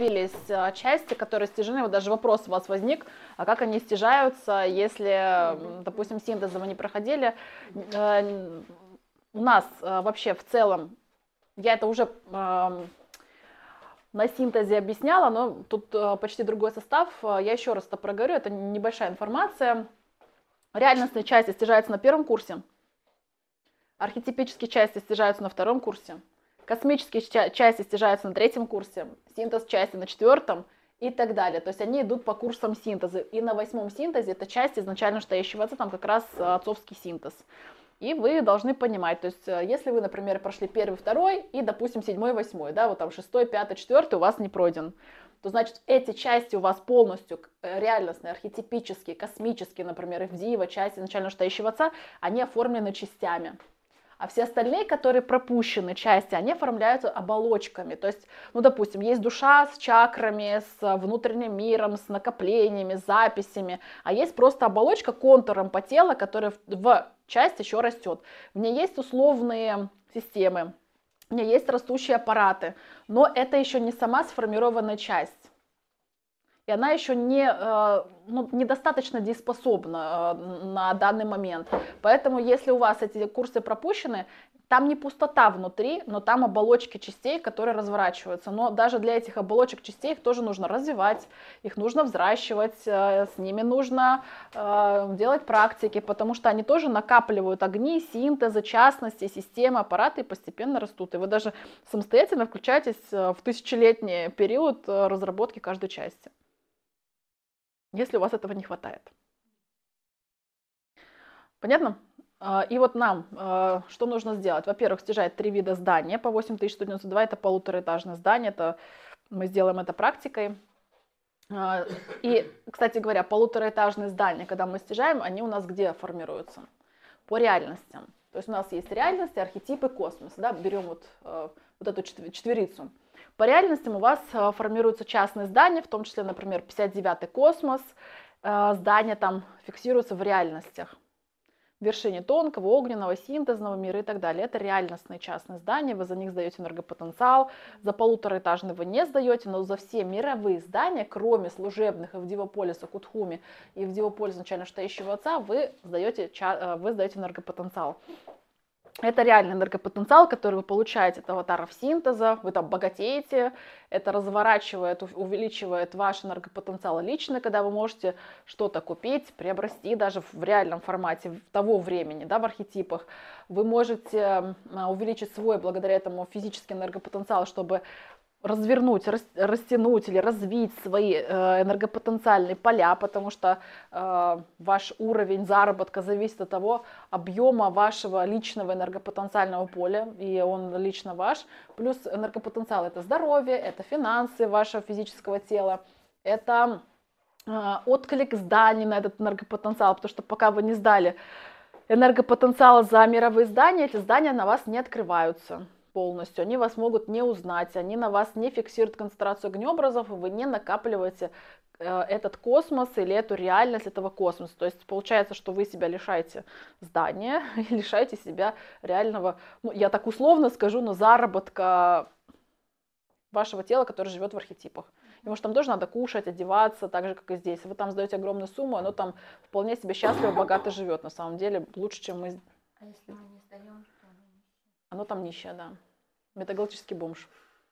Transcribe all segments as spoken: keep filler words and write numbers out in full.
накопились а, части, которые стяжены, вот даже вопрос у вас возник, а как они стяжаются, если, допустим, синтеза вы не проходили. Э, у нас а, вообще в целом, я это уже а, на синтезе объясняла, но тут а, почти другой состав. Я еще раз это проговорю, это небольшая информация. Реальностные части стяжаются на первом курсе, архетипические части стяжаются на втором курсе, космические части стяжаются на третьем курсе, синтез части на четвертом и так далее. То есть они идут по курсам синтеза. И на восьмом синтезе это часть изначально штающего отца, там как раз отцовский синтез. И вы должны понимать, то есть если вы, например, прошли первый, второй и, допустим, седьмой, восьмой, да, вот там шестой, пятый, четвертый у вас не пройден, то значит эти части у вас полностью реальностные, архетипические, космические, например, Ивдиева, части изначально штающего отца, они оформлены частями. А все остальные, которые пропущены части, они оформляются оболочками. То есть, ну, допустим, есть душа с чакрами, с внутренним миром, с накоплениями, с записями. А есть просто оболочка контуром по телу, которая в часть еще растет. В ней есть условные системы, в ней есть растущие аппараты. Но это еще не сама сформированная часть. И она еще не, ну, недостаточно дееспособна на данный момент. Поэтому, если у вас эти курсы пропущены, там не пустота внутри, но там оболочки частей, которые разворачиваются. Но даже для этих оболочек частей их тоже нужно развивать, их нужно взращивать, с ними нужно делать практики, потому что они тоже накапливают огни, синтезы, частности, системы, аппараты и постепенно растут. И вы даже самостоятельно включаетесь в тысячелетний период разработки каждой части, если у вас этого не хватает. Понятно? И вот нам что нужно сделать? Во-первых, стяжать три вида здания по восемь тысяч сто девяносто два, это полутораэтажное здание, это, мы сделаем это практикой. И, кстати говоря, полутораэтажные здания, когда мы стяжаем, они у нас где формируются? По реальностям. То есть у нас есть реальности, архетипы, космос. Да? Берем вот, вот эту четверицу. По реальностям у вас формируются частные здания, в том числе, например, пятьдесят девятый космос. Здания там фиксируются в реальностях. В вершине тонкого, огненного, синтезного мира и так далее. Это реальностные частные здания, вы за них сдаете энергопотенциал. За полутораэтажный вы не сдаете, но за все мировые здания, кроме служебных Ивдивополиса, Кутхуми и Ивдивополиса начально штающего отца, вы сдаете, вы сдаете энергопотенциал. Это реальный энергопотенциал, который вы получаете от аватаров синтеза, вы там богатеете, это разворачивает, увеличивает ваш энергопотенциал лично, когда вы можете что-то купить, приобрести даже в реальном формате того времени, да, в архетипах. Вы можете увеличить свой, благодаря этому, физический энергопотенциал, чтобы развернуть, растянуть или развить свои энергопотенциальные поля, потому что э, ваш уровень заработка зависит от того объема вашего личного энергопотенциального поля, и он лично ваш. Плюс энергопотенциал — это здоровье, это финансы вашего физического тела, это э, отклик зданий на этот энергопотенциал, потому что пока вы не сдали энергопотенциал за мировые здания, эти здания на вас не открываются полностью, они вас могут не узнать, они на вас не фиксируют концентрацию огнеобразов, и вы не накапливаете э, этот космос или эту реальность этого космоса. То есть получается, что вы себя лишаете здания и лишаете себя реального, ну, я так условно скажу, но заработка вашего тела, которое живет в архетипах. Потому что там тоже надо кушать, одеваться, так же, как и здесь. Вы там сдаете огромную сумму, оно там вполне себе счастливо, богато живет. На самом деле лучше, чем мы. А если мы не сдаем? Оно там нищее, да. Метагалактический бомж.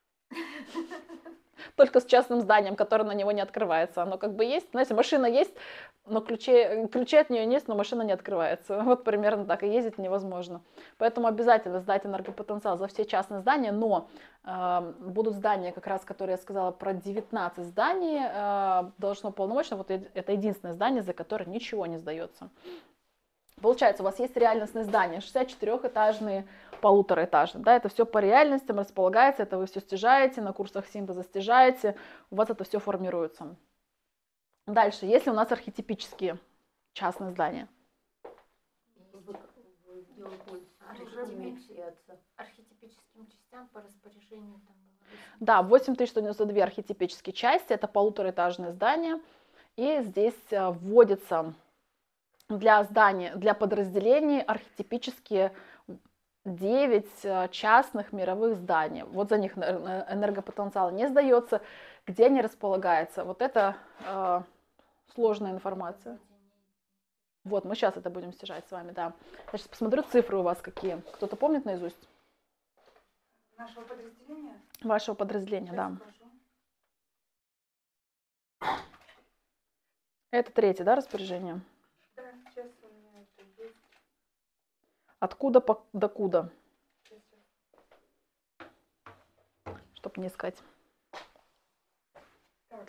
Только с частным зданием, которое на него не открывается. Оно как бы есть, знаете, машина есть, но ключи, ключи от нее есть, но машина не открывается. Вот примерно так, и ездить невозможно. Поэтому обязательно сдать энергопотенциал за все частные здания, но э, будут здания, как раз, которые я сказала, про девятнадцать зданий, э, должно полномочно, вот это единственное здание, за которое ничего не сдается. Получается, у вас есть реальностные здания, шестьдесят четырехэтажные, полутораэтажные, да, это все по реальностям располагается, это вы все стяжаете, на курсах синтеза стяжаете, у вас это все формируется. Дальше, если у нас архетипические частные здания. Архетипическим частям по распоряжению там было. Да, восемь тысяч сто девяносто две архетипические части, это полутораэтажные здания, и здесь вводится для зданий, для подразделений архетипические девять частных мировых зданий. Вот за них энергопотенциал не сдается. Где они располагаются? Вот это э, сложная информация. Вот, мы сейчас это будем стяжать с вами, да. Значит, посмотрю цифры у вас какие. Кто-то помнит наизусть? Нашего подразделения? Вашего подразделения, Сейчас да. скажу. Это третье, да, распоряжение? Да, сейчас у меня это есть. Откуда по, докуда? Сейчас, сейчас. Чтобы не искать. Так.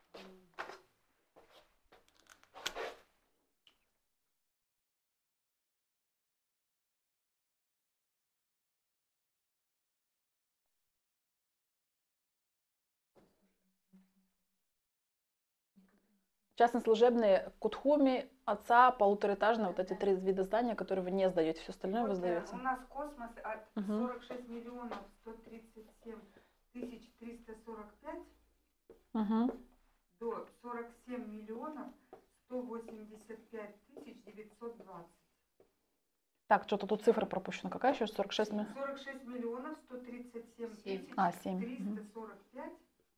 Частно-служебные Кутхуми, отца, полутораэтажные, вот эти три вида здания, которые вы не сдаете, все остальное вы Вот, э, сдаете. у нас космос от Мгм. сорок шесть миллионов сто тридцать семь тысяч триста сорок пять Угу. до сорок семь миллионов сто восемьдесят пять тысяч девятьсот двадцать. Так, что-то тут цифра пропущена. Какая еще? сорок шесть? ми- сорок шесть миллионов сто тридцать семь Семь. тысяч А, семь. триста сорок пять.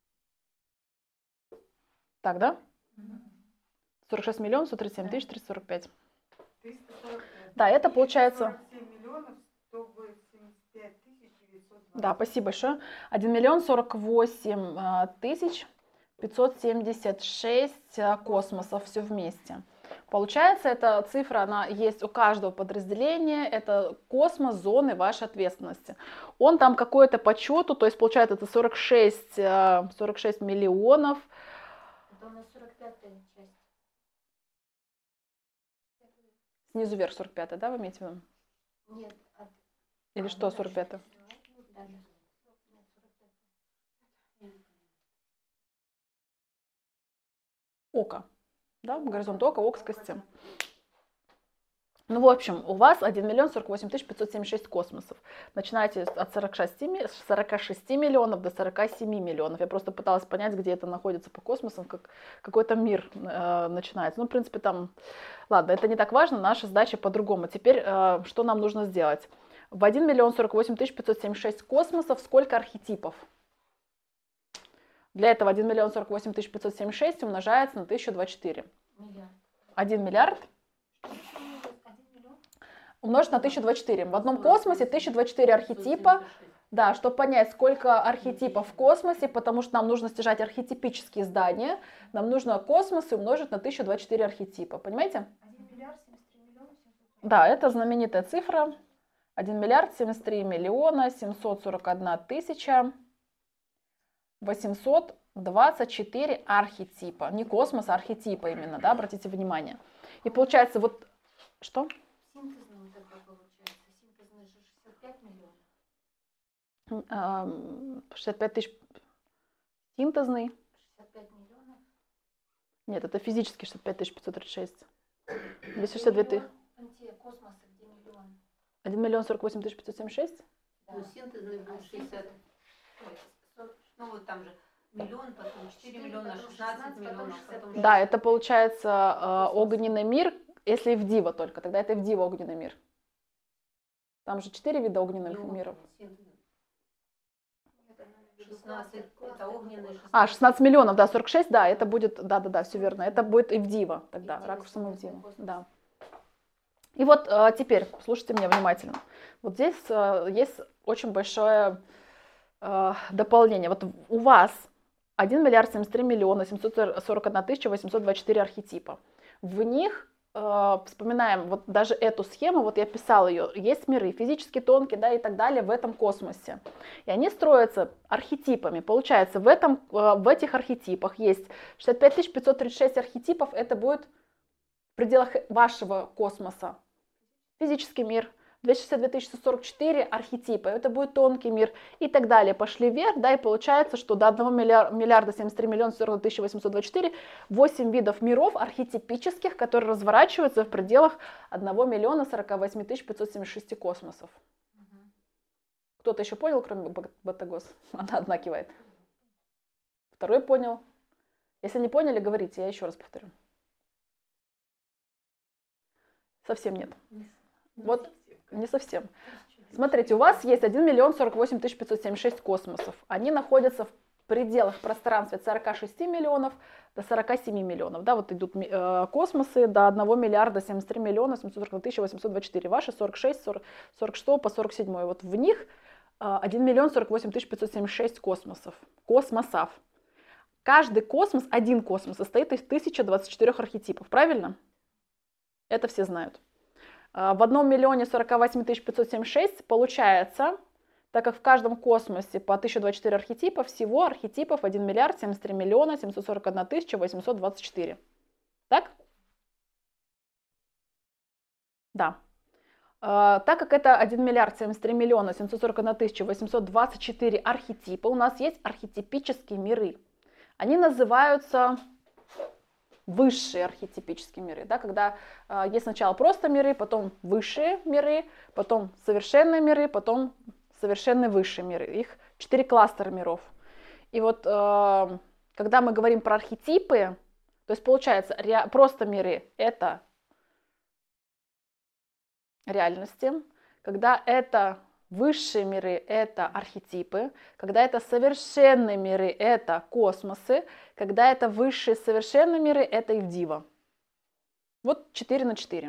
Так, да? сорок шесть миллионов сто тридцать семь тысяч триста сорок пять. триста сорок пять. Да, это И получается... сорок семь миллионов сто восемьдесят пять тысяч девятьсот двадцать. Да, спасибо большое. один миллион сорок восемь а, тысяч пятьсот семьдесят шесть а, космосов все вместе. Получается, эта цифра, она есть у каждого подразделения, это космос зоны вашей ответственности. Он там какой-то по счету, то есть получается это сорок шесть, а, сорок шесть миллионов. Это у нас сорок пятая часть. Снизу вверх сорок пять, да, вы имеете в виду? Нет, от... Или а, что ну, сорок дальше. пять? Дальше. Нет, сорок пятая. Око. Да, горизонт ока, окскости. Ну, в общем, у вас один миллион сорок восемь тысяч пятьсот семьдесят шесть космосов. Начинаете от сорока шести миллионов до сорока семи миллионов. Я просто пыталась понять, где это находится по космосам, как какой-то мир э, начинается. Ну, в принципе, там... Ладно, это не так важно, наша задача по-другому. Теперь, э, что нам нужно сделать? В один миллион сорок восемь тысяч пятьсот семьдесят шесть космосов сколько архетипов? Для этого один миллион сорок восемь тысяч пятьсот семьдесят шесть умножается на тысячу двадцать четыре. Миллиард. один миллиард Один миллион? умножить на тысячу двадцать четыре. В одном космосе тысяча двадцать четыре архетипа. Да, чтобы понять, сколько архетипов в космосе, потому что нам нужно стяжать архетипические здания, нам нужно космос умножить на тысячу двадцать четыре архетипа. Понимаете? один миллиард семьдесят три миллиона семьсот сорок. Да, это знаменитая цифра. один миллиард семьдесят три миллиона семьсот сорок одна тысяча восемьсот двадцать четыре архетипа. Не космос, а архетипа именно, да, обратите внимание. И получается вот... Что? Синтезный тогда получается. Синтезный же шестьдесят пять миллионов. шестьдесят пять тысяч синтезный. шестьдесят пять миллионов. Нет, это физически шестьдесят пять тысяч пятьсот тридцать шесть. двести шестьдесят две тысячи. Те космосы, где миллион. один миллион сорок восемь тысяч пятьсот семьдесят шесть? Да. Ну, синтезный был А шестьдесят. Ой, сорок- Ну, вот там же миллион, потом четыре четыре, миллиона, потом шестнадцать шестнадцать, миллионов, потом потом... шестьдесят Да, это получается э, огненный мир, если в Дива только, тогда это в Дива огненный мир. Там же четыре вида огненных Не миров. синтезный. Это, наверное, шестнадцать, это огненный, шестнадцать. А, шестнадцать миллионов, да, сорок шесть, да, это будет, да-да-да, все верно, это будет и в Дива тогда, Дива, ракурсом и в синтезный Дива, космос. да. И вот э, теперь, слушайте меня внимательно, вот здесь э, есть очень большое э, дополнение. Вот у вас один миллиард семьдесят три миллиона семьсот сорок одна тысяча восемьсот двадцать четыре архетипа. В них, э, вспоминаем вот даже эту схему, вот я писала ее, есть миры, физически тонкие, да, и так далее в этом космосе. И они строятся архетипами. Получается, в, этом, э, в этих архетипах есть шестьдесят пять тысяч пятьсот тридцать шесть архетипов, это будет в пределах вашего космоса. Физический мир. двести шестьдесят две тысячи сорок четыре архетипа, это будет тонкий мир и так далее. Пошли вверх, да, и получается, что до одного миллиарда семьдесят три миллиона сорок тысяч восемьсот двадцать четыре восемь видов миров архетипических, которые разворачиваются в пределах одного миллиона сорок восемь тысяч пятьсот семьдесят шесть космосов. Мгм. Кто-то еще понял, кроме Батагос? Она одна кивает. Второй понял. Если не поняли, говорите, я еще раз повторю. Совсем нет. Вот не совсем. Смотрите, у вас есть один миллион сорок восемь тысяч пятьсот семьдесят шесть космосов. Они находятся в пределах пространства от сорока шести миллионов до сорока семи миллионов. Да, вот идут э, космосы до одного миллиарда семьдесят три миллиона семьсот сорок два тысячи восемьсот двадцать четыре. Ваши сорок шесть, сорок, сорок шесть по сорок семь. Вот в них э, один миллион сорок восемь тысяч пятьсот семьдесят шесть космосов. Космосов. Каждый космос, один космос, состоит из тысячи двадцати четырёх архетипов. Правильно? Это все знают. В одном миллионе сорок восемь тысяч пятьсот семьдесят шесть получается, так как в каждом космосе по тысяча двадцать четыре архетипа, всего архетипов один миллиард семьдесят три миллиона семьсот сорок одна тысяча восемьсот двадцать четыре. Так? Да. Так как это один миллиард семьдесят три миллиона семьсот сорок одна тысяча восемьсот двадцать четыре архетипа, у нас есть архетипические миры. Они называются высшие архетипические миры, да, когда э, есть сначала просто миры, потом высшие миры, потом совершенные миры, потом совершенные высшие миры. Их четыре кластера миров. И вот э, когда мы говорим про архетипы, то есть получается ре, просто миры — это реальности, когда это высшие миры — это архетипы, когда это совершенные миры — это космосы, когда это высшие совершенные миры — это Ивдива. Вот четыре на четыре.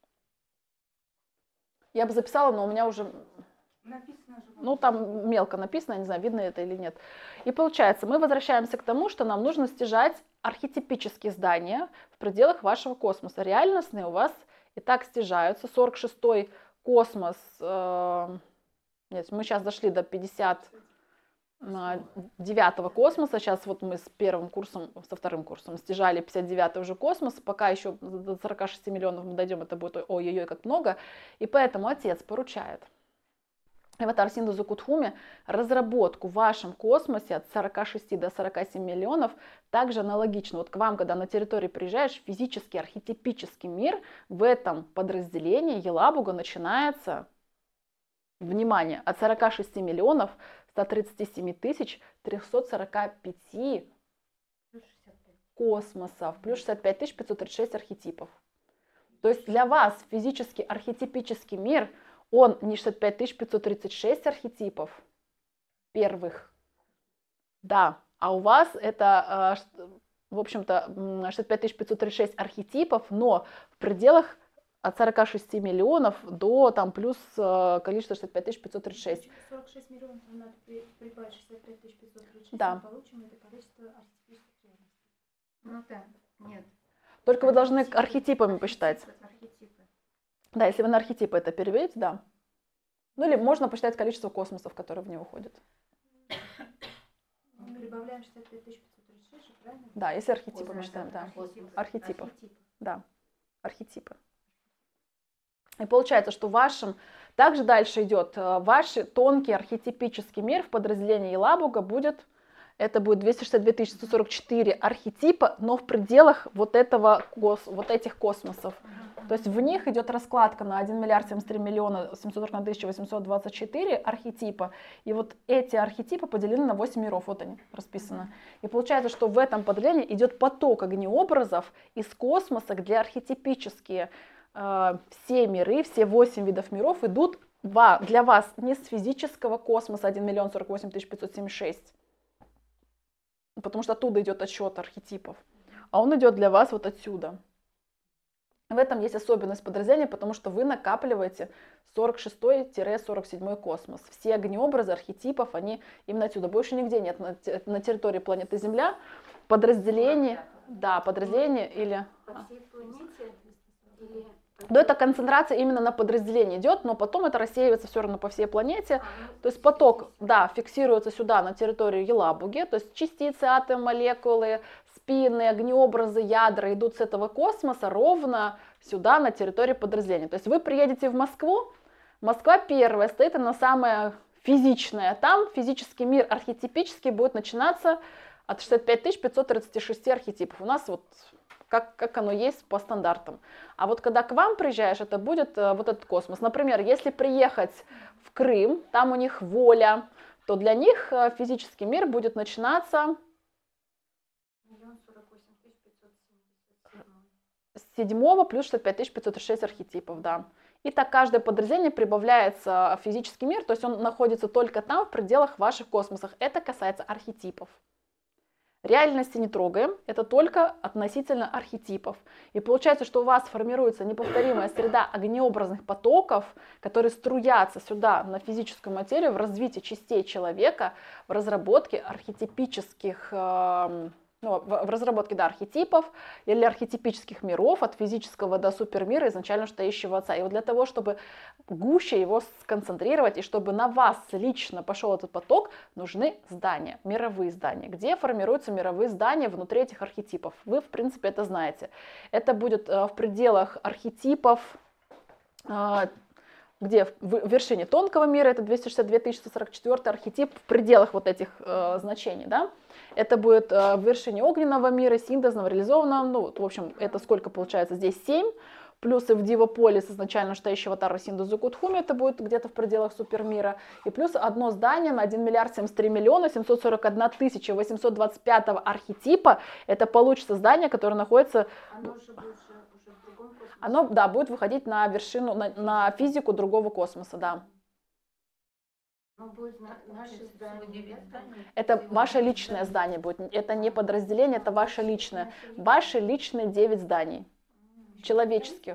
Я бы записала, но у меня уже... Написано же. Ну, там мелко написано, я не знаю, видно это или нет. И получается, мы возвращаемся к тому, что нам нужно стяжать архетипические здания в пределах вашего космоса. Реальностные у вас и так стяжаются. сорок шестой космос... Э Нет, мы сейчас дошли до пятьдесят девятого космоса. Сейчас вот мы с первым курсом, со вторым курсом стяжали пятьдесят девятый уже космос. Пока еще до сорока шести миллионов мы дойдем, это будет ой-ой-ой как много. И поэтому отец поручает Аватар Синдзу Кудхуме разработку в вашем космосе от сорока шести до сорока семи миллионов. Также аналогично. Вот к вам, когда на территории приезжаешь, физический архетипический мир, в этом подразделении Елабуга начинается... Внимание, от сорока шести миллионов ста тридцати семи тысяч трёхсот сорока пяти космосов, плюс шестьдесят пять тысяч пятьсот тридцать шесть архетипов. То есть для вас физический архетипический мир, он не шестьдесят пять тысяч пятьсот тридцать шесть архетипов первых, да, а у вас это, в общем-то, шестьдесят пять тысяч пятьсот тридцать шесть архетипов, но в пределах от сорока шести миллионов до там плюс э, количество шестьдесят пять тысяч пятьсот тридцать шесть. сорок шесть миллионов надо прибавить шестьдесят пять тысяч пятьсот тридцать шесть, да. Мы получим это количество архетипических реальностей. Ну да, нет. Только вы должны архетипами посчитать. Архетипы. Да, если вы на архетипы это переведете, да. Ну или можно посчитать количество космосов, которые в него входят. Мы прибавляем шестьдесят пять тысяч пятьсот тридцать шесть, правильно? Да, если архетипами Космос, считаем, да. космос. Архетипов. Архетипы. Да, архетипы. И получается, что вашим, также дальше идет, ваш тонкий архетипический мир в подразделении Елабуга будет, это будет двести шестьдесят две тысячи сто сорок четыре архетипа, но в пределах вот, этого, вот этих космосов. То есть в них идет раскладка на один миллиард семьдесят три миллиона семьсот сорок одна тысяча восемьсот двадцать четыре архетипа. И вот эти архетипы поделены на восемь миров, вот они расписаны. И получается, что в этом подразделении идет поток огнеобразов из космоса, где архетипические э, все миры, все восемь видов миров идут для вас не с физического космоса один миллион сорок восемь тысяч пятьсот семьдесят шесть, потому что оттуда идет отсчет архетипов, а он идет для вас вот отсюда. В этом есть особенность подразделения, потому что вы накапливаете сорок шестой — сорок седьмой космос. Все огнеобразы архетипов, они именно отсюда. Больше нигде нет на, на территории планеты Земля подразделение, да, подразделение или... По всей планете или... Да, это концентрация именно на подразделении идет, но потом это рассеивается все равно по всей планете. А, ну, то есть поток, да, фиксируется сюда, на территорию Елабуги, то есть частицы, атомы, молекулы, спины, огнеобразы, ядра идут с этого космоса ровно сюда, на территорию подразделения. То есть вы приедете в Москву, Москва первая стоит, она самая физичная, там физический мир архетипический будет начинаться от шестидесяти пяти тысяч пятисот тридцати шести архетипов. У нас вот как, как оно есть по стандартам. А вот когда к вам приезжаешь, это будет э, вот этот космос. Например, если приехать в Крым, там у них воля, то для них э, физический мир будет начинаться с седьмого плюс шестьдесят пять тысяч пятьсот шесть архетипов, да. И так каждое подразделение прибавляется в физический мир, то есть он находится только там, в пределах ваших космосов. Это касается архетипов. Реальности не трогаем, это только относительно архетипов. И получается, что у вас формируется неповторимая среда огнеобразных потоков, которые струятся сюда, на физическую материю, в развитии частей человека, в разработке архетипических, э, ну, в, в разработке да, архетипов или архетипических миров, от физического до супермира, изначально стоящего Отца. И вот для того, чтобы гуще его сконцентрировать, и чтобы на вас лично пошел этот поток, нужны здания, мировые здания. Где формируются мировые здания внутри этих архетипов? Вы, в принципе, это знаете. Это будет в пределах архетипов, где в вершине тонкого мира, это двести шестьдесят две тысячи сто сорок четыре архетип, в пределах вот этих э, значений, да. Это будет э, в вершине огненного мира, синтезного, реализованного, ну, в общем, это сколько получается здесь? семь. Плюс и в Дивополис, изначально стоящего Тара Синдазу Кутхуми, это будет где-то в пределах супермира. И плюс одно здание на один миллиард семьдесят три миллиона семьсот сорок одна тысяча восемьсот двадцать пятого архетипа. Это получится здание, которое находится... Оно же будет уже, уже в другом космосе. Оно, да, будет выходить на вершину, на, на физику другого космоса, да. Но будет на, наше здание. Это ваше личное здание будет. Это не подразделение, это ваше личное. Ваши личные девять зданий. Человеческих.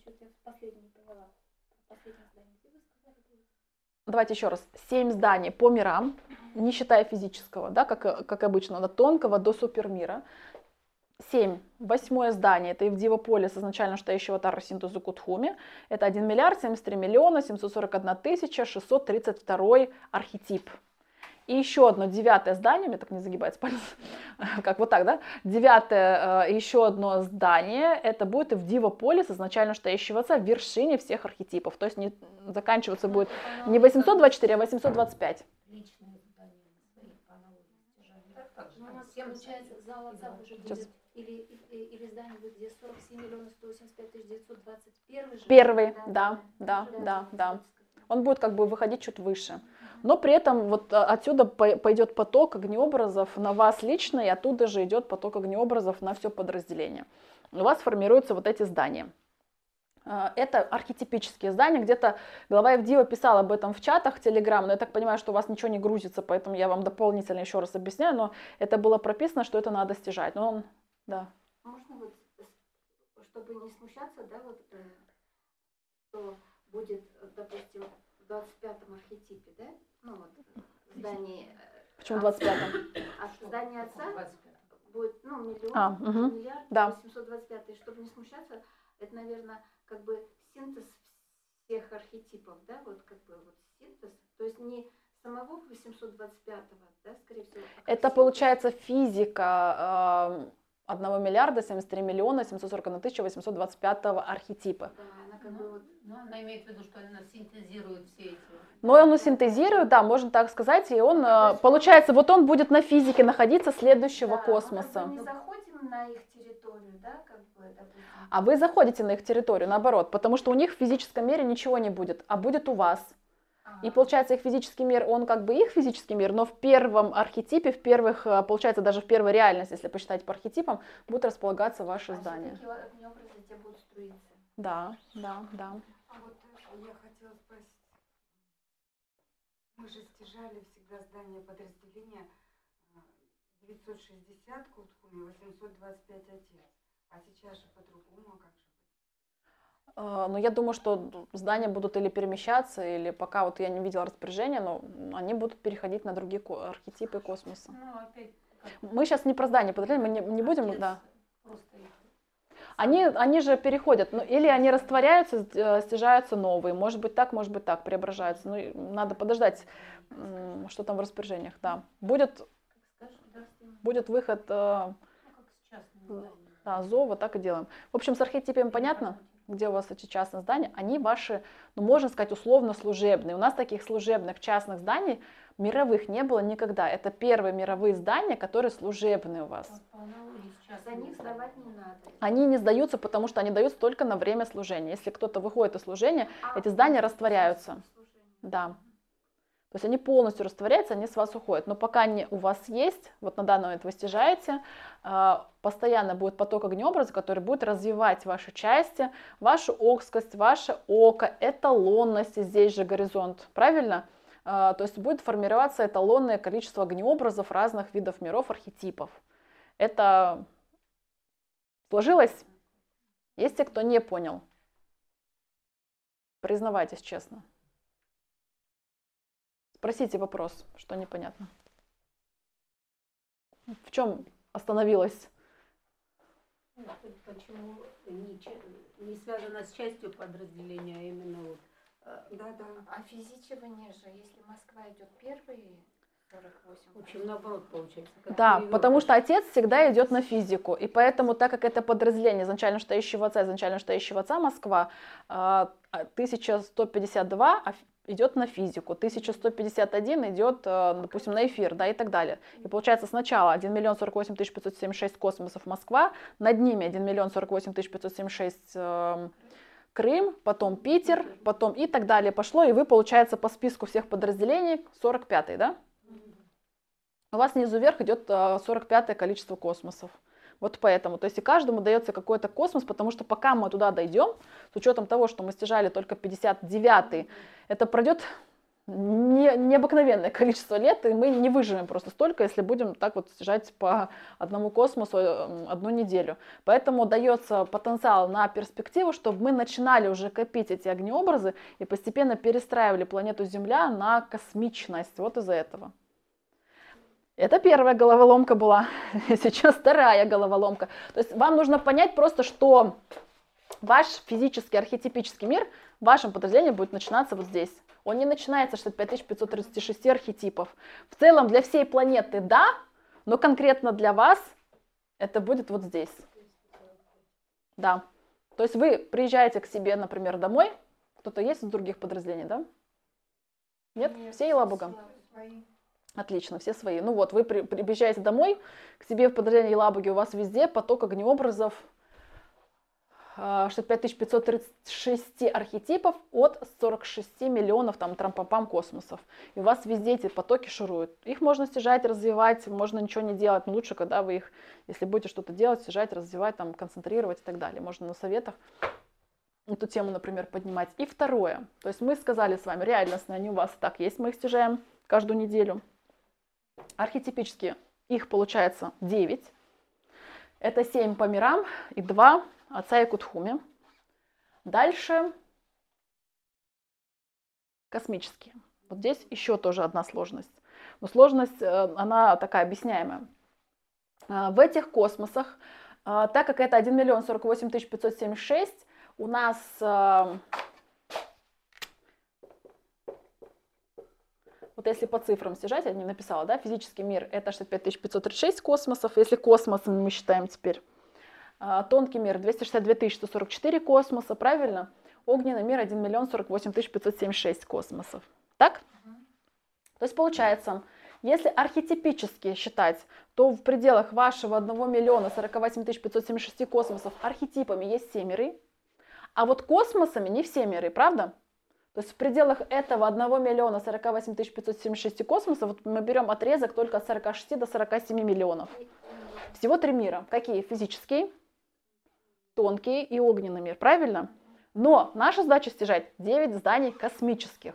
Давайте еще раз. Семь зданий по мирам, не считая физического, да, как, как обычно, от тонкого до супермира. Семь. Восьмое здание, это Евдивополис, изначально стоящего Тара Синтазу Кутхуми. Это один миллиард семьдесят три миллиона семьсот сорок одна тысяча шестьсот тридцать второй архетип. И еще одно, девятое здание, у меня так не загибается палец, как вот так, да? Девятое, еще одно здание, это будет Евдивополис, изначально стоящего Отца, в вершине всех архетипов. То есть не, заканчиваться будет не восемьсот двадцать четыре, а восемьсот двадцать пять. Личные здания свои по аналогии. У нас получается зал Отца уже Сейчас. будет, или, или, или здание будет, где сорок семь миллионов сто восемьдесят пять тысяч девятьсот двадцать первый же. Первый, да, да, да, да. Он будет как бы выходить чуть выше. Но при этом вот отсюда пойдет поток огнеобразов на вас лично, и оттуда же идет поток огнеобразов на все подразделение. У вас формируются вот эти здания. Это архетипические здания. Где-то глава Евдива писал об этом в чатах Telegram, но я так понимаю, что у вас ничего не грузится, поэтому я вам дополнительно еще раз объясняю, но это было прописано, что это надо стяжать. Но он, да. Можно вот, чтобы не смущаться, да, вот, что будет, допустим, в двадцать пятом архетипе, да, ну вот, здание... Почему в двадцать пятом? А здание Отца будет, ну, миллион, а, угу. миллиард, да. семьсот двадцать пятый. Чтобы не смущаться, это, наверное, как бы синтез всех архетипов, да, вот как бы вот синтез, то есть не самого восемьсот двадцать пятого, да, скорее всего. А это получается физика э, одного миллиарда семьдесят три миллиона семьсот сорок одна тысяча восемьсот двадцать пятого архетипа. Да, она как ну, бы вот... ну, она имеет в виду, что она синтезирует все эти... Но он синтезирует, да, можно так сказать, и он, э, получается, вот он будет на физике находиться следующего да, космоса. Мы как бы не заходим на их территорию, да, как бы, допустим. А вы заходите на их территорию, наоборот, потому что у них в физическом мире ничего не будет, а будет у вас. Ага. И получается, их физический мир, он как бы их физический мир, но в первом архетипе, в первых, получается, даже в первой реальности, если посчитать по архетипам, будут располагаться ваши а здания. все-таки огнеобразы те будут струиться. Да, да, да. А вот я хотела спросить. Мы же стяжали всегда здание подразделения девятьсот шестьдесят Кутхуми, восемьсот двадцать пять Отец. А сейчас же по-другому, как же? Но я думаю, что здания будут или перемещаться, или пока вот я не видела распоряжения, но они будут переходить на другие архетипы космоса. Ну, опять, Мы сейчас не про здание подразделения, мы не, не будем, да. Просто их. Они, они же переходят, ну, или они растворяются, стяжаются новые, может быть так, может быть так, преображаются. Ну, надо подождать, что там в распоряжениях, да. Будет, Как скажешь, да, будет выход ну, как сейчас. да, зова, так и делаем. В общем, с архетипами понятно, где у вас эти частные здания, они ваши, ну, можно сказать, условно служебные. У нас таких служебных частных зданий мировых не было никогда. Это первые мировые здания, которые служебные у вас. За них сдавать не надо. Они не сдаются, потому что они даются только на время служения. Если кто-то выходит из служения, А, эти здания ну, растворяются. служение. Да. То есть они полностью растворяются, они с вас уходят. Но пока они у вас есть, вот на данный момент вы стяжаете, постоянно будет поток огнеобраза, который будет развивать ваши части, вашу окскость, ваше око, эталонность, и здесь же горизонт, правильно? То есть будет формироваться эталонное количество огнеобразов разных видов миров, архетипов. Это сложилось? Есть те, кто не понял? Признавайтесь честно. Спросите вопрос, что непонятно. В чем остановилась? Почему не, не связано с частью подразделения, а именно вот. Да, да. А физичивание же, если Москва идет первый, сорок восемь. В общем, наоборот получается. Да, потому что отец всегда идет на физику. И поэтому, так как это подразделение изначально штающего отца, изначально штающего отца Москва, тысяча сто пятьдесят два идет на физику, тысяча сто пятьдесят один идет, допустим, на эфир, да, и так далее. И получается сначала один миллион сорок восемь тысяч пятьсот семьдесят шесть космосов Москва, над ними один миллион сорок восемь тысяч пятьсот семьдесят шесть э, Крым, потом Питер, потом и так далее пошло, и вы, получается, по списку всех подразделений сорок пятый, да? У вас снизу вверх идет сорок пятое количество космосов. Вот поэтому, то есть и каждому дается какой-то космос, потому что пока мы туда дойдем, с учетом того, что мы стяжали только пятьдесят девятый, это пройдет не, необыкновенное количество лет, и мы не выживем просто столько, если будем так вот стяжать по одному космосу одну неделю. Поэтому дается потенциал на перспективу, чтобы мы начинали уже копить эти огнеобразы и постепенно перестраивали планету Земля на космичность. Вот из-за этого. Это первая головоломка была, сейчас вторая головоломка. То есть вам нужно понять просто, что ваш физический архетипический мир в вашем подразделении будет начинаться вот здесь. Он не начинается с шестьдесят пять тысяч пятьсот тридцать шесть архетипов. В целом для всей планеты да, но конкретно для вас это будет вот здесь. Да. То есть вы приезжаете к себе, например, домой. Кто-то есть из других подразделений, да? Нет? Нет, все Елабуга? свои. Отлично, все свои. Ну вот, вы при, приезжаете домой, к себе в подразделение Елабуги, у вас везде поток огнеобразов, шестьдесят пять тысяч пятьсот тридцать шесть архетипов от сорок шесть миллионов там трампопам космосов. И у вас везде эти потоки шуруют. Их можно стяжать, развивать, можно ничего не делать, но лучше, когда вы их, если будете что-то делать, стяжать, развивать, там, концентрировать и так далее. Можно на советах эту тему, например, поднимать. И второе, то есть мы сказали с вами, реальностные, они у вас и так есть, мы их стяжаем каждую неделю. Архетипически их получается девять. Это семь по мирам и два отца Якутхуми. Дальше космические. Вот здесь еще тоже одна сложность. Но сложность, она такая объясняемая. В этих космосах, так как это один миллион сорок восемь тысяч пятьсот семьдесят шесть, у нас... Вот если по цифрам стяжать, я не написала, да, физический мир это шестьдесят пять тысяч пятьсот тридцать шесть космосов, если космосом мы считаем теперь. Тонкий мир двести шестьдесят две тысячи сто сорок четыре космоса, правильно? Огненный мир один миллион сорок восемь тысяч пятьсот семьдесят шесть космосов. Так? Угу. То есть получается, если архетипически считать, то в пределах вашего одного миллиона сорок восемь тысяч пятьсот семьдесят шесть космосов архетипами есть все миры, а вот космосами не все миры, правда? То есть в пределах этого одного миллиона сорок восемь тысяч пятьсот семьдесят шесть космосов вот мы берем отрезок только от сорока шести до сорока семи миллионов. Всего три мира. Какие? Физический, тонкий и огненный мир, правильно? Но наша задача стяжать девять зданий космических.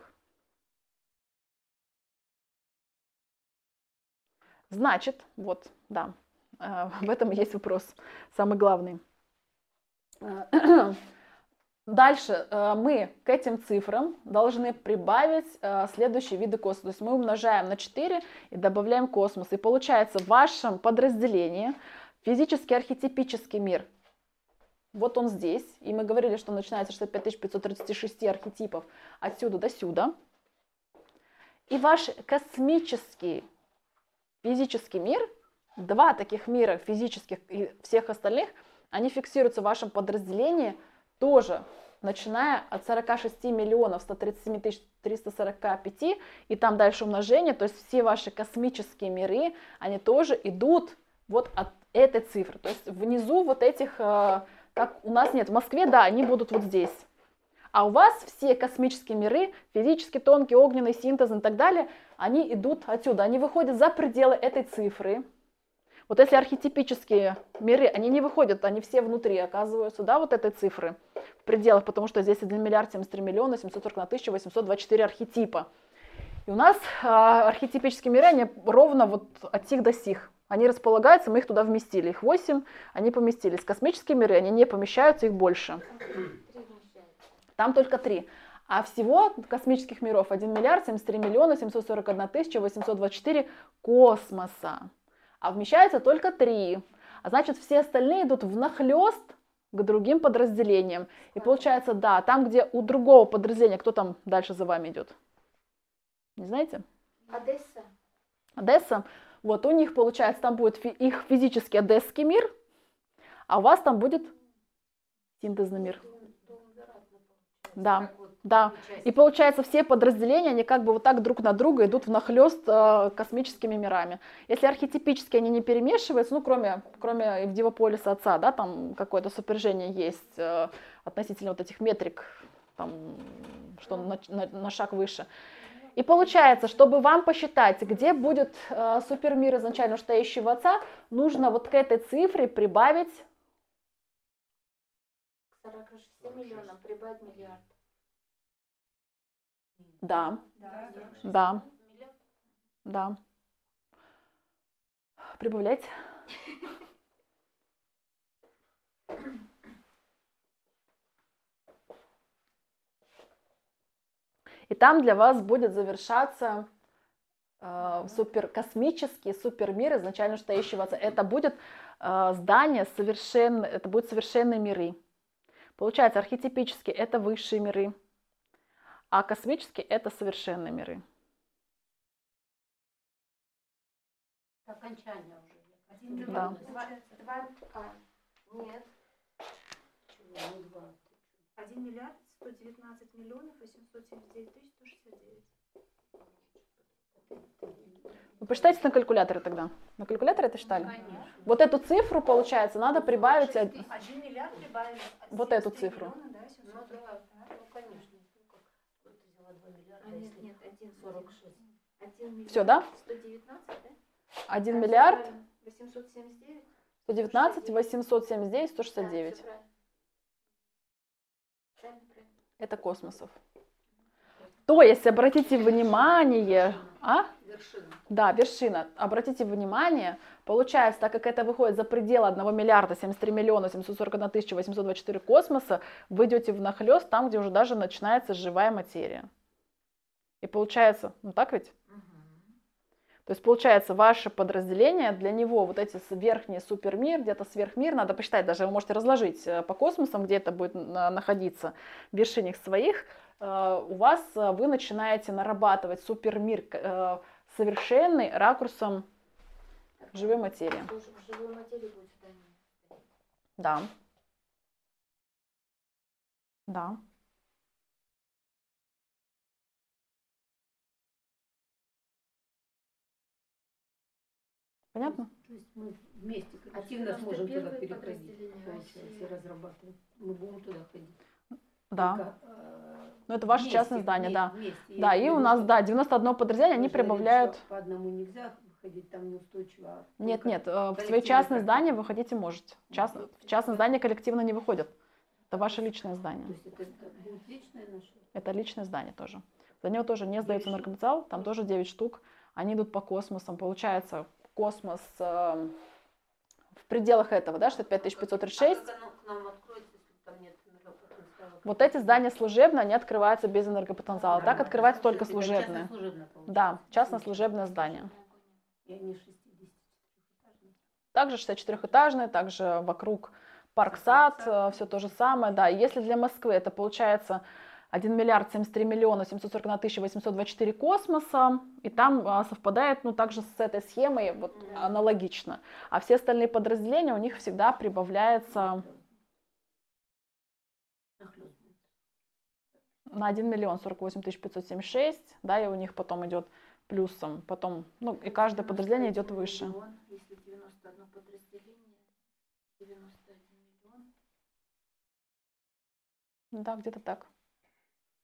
Значит, вот, да, в этом и есть вопрос, самый главный. Дальше мы к этим цифрам должны прибавить следующие виды космоса. То есть мы умножаем на четыре и добавляем космос. И получается в вашем подразделении физический архетипический мир. Вот он здесь. И мы говорили, что начинается шестьдесят пять тысяч пятьсот тридцать шесть архетипов отсюда до сюда. И ваш космический физический мир, два таких мира физических и всех остальных, они фиксируются в вашем подразделении тоже, начиная от сорока шести миллионов ста тридцати семи тысяч трёхсот сорока пяти, и там дальше умножение, то есть все ваши космические миры, они тоже идут вот от этой цифры. То есть внизу вот этих, как у нас нет, в Москве, да, они будут вот здесь. А у вас все космические миры, физически тонкий, огненный, синтез и так далее, они идут отсюда, они выходят за пределы этой цифры. Вот если архетипические миры, они не выходят, они все внутри оказываются, да, вот этой цифры в пределах, потому что здесь один миллиард семьдесят три миллиона семьсот сорок одна тысяча восемьсот двадцать четыре архетипа. И у нас а, архетипические миры, они ровно вот от сих до сих. Они располагаются, мы их туда вместили. Их восемь, они поместились. Космические миры, они не помещаются, их больше. Там только три. А всего космических миров один миллиард семьдесят три миллиона семьсот сорок одна тысяча восемьсот двадцать четыре космоса. А вмещается только три. А значит, все остальные идут внахлёст к другим подразделениям. И получается, да, там, где у другого подразделения, кто там дальше за вами идет? Не знаете? Одесса. Одесса. Вот у них, получается, там будет фи- их физический одесский мир, а у вас там будет синтезный мир. Да, да. И получается, все подразделения, они как бы вот так друг на друга идут внахлёст э, космическими мирами. Если архетипически они не перемешиваются, ну, кроме, кроме Эвдивополиса отца, да, там какое-то сопряжение есть э, относительно вот этих метрик, там, что на, на, на шаг выше. И получается, чтобы вам посчитать, где будет э, супермир изначально стоящего отца, нужно вот к этой цифре прибавить... К сорока шести миллионам прибавить миллиард. Да, Да, да. да, да. Прибавлять. И там для вас будет завершаться э, суперкосмический супермир изначально стоящего отца. Это будет э, здание совершенно, это будут совершенные миры. Получается, архетипически это высшие миры, а космические это совершенные миры. Окончание уже. Один, Да. два, два, а, Нет. чего, ну, два. один миллиард сто девятнадцать миллионов восемьсот семьдесят девять тысяч сто шестьдесят девять. Вы посчитайте на калькуляторе тогда. На калькуляторе это считали? Конечно. Вот эту цифру, получается, надо прибавить од- один миллиард прибавили. Вот эту цифру. Миллиона, да, семьсот. Ну да, ну конечно. Ну как, вот ты взяла два миллиарда, А нет, если нет, один. сорок шесть. Один миллиард. Всё, да? сто девятнадцать, да? один Да, миллиард всё правильно. восемьсот семьдесят девять. сто девятнадцать восемьсот семьдесят девять сто шестьдесят Да, девять. всё правильно. Правильно, правильно. Это космосов. То есть, обратите внимание, а? Вершина. Да, вершина. Обратите внимание, получается, так как это выходит за пределы одного миллиарда семьдесят три миллиона семьсот сорок одна тысяча восемьсот двадцать четыре космоса, вы идете внахлёст там, где уже даже начинается живая материя. И получается, ну так ведь? То есть, получается, ваше подразделение, для него вот эти с- верхний супермир, где-то сверхмир, надо посчитать, даже вы можете разложить э, по космосам, где это будет на- находиться, в вершинах своих, э, у вас, э, вы начинаете нарабатывать супермир э, совершенный ракурсом живой материи. Тоже в живой материи будет здание. Да. Да. Понятно? То есть мы вместе А активно девяносто сможем туда первое переходить, подразделение получается, России. и разрабатывать. Мы будем туда ходить. Да. Только, э, Ну, это ваше вместе, частное здание, да. вместе, вместе. Да, Я и у говорю, нас, что да, девяносто одно подразделение, они вы же говорили, прибавляют... что по одному нельзя ходить там неустойчиво. а Нет, только нет, э, в свои коллективные частные практики. здания вы ходить и можете. Частно- Мгм. в частное здание коллективно не выходят. Это ваше личное здание. То есть это, это будет личное наше? Это личное здание тоже. За него тоже не сдается энергопотенциал, там тоже девять штук. Они идут по космосам. Получается, космос э, в пределах этого, да, что пять тысяч пятьсот тридцать шесть. А как оно к нам откроется, если там нет энергопотенциала? Вот эти здания служебные, они открываются без энергопотенциала. Так открываются только То есть это служебные. частно-служебное получается? Да, частно-служебное здание. И они шестидесятиэтажные. Также шестьдесят четырёхэтажные, также вокруг парк-сад, все то же самое. Да, и если для Москвы это получается один миллиард семьдесят три миллиона семьсот сорок одна тысяча восемьсот двадцать четыре космоса, и там а, совпадает, ну, также с этой схемой вот, аналогично. А все остальные подразделения, у них всегда прибавляется Нахлёстывается. на один миллион сорок восемь тысяч пятьсот семьдесят шесть, да, и у них потом идет плюсом, потом, ну, и каждое подразделение идет выше. Миллион, если девяносто одно подразделение, девяносто один миллион. Да, где-то так.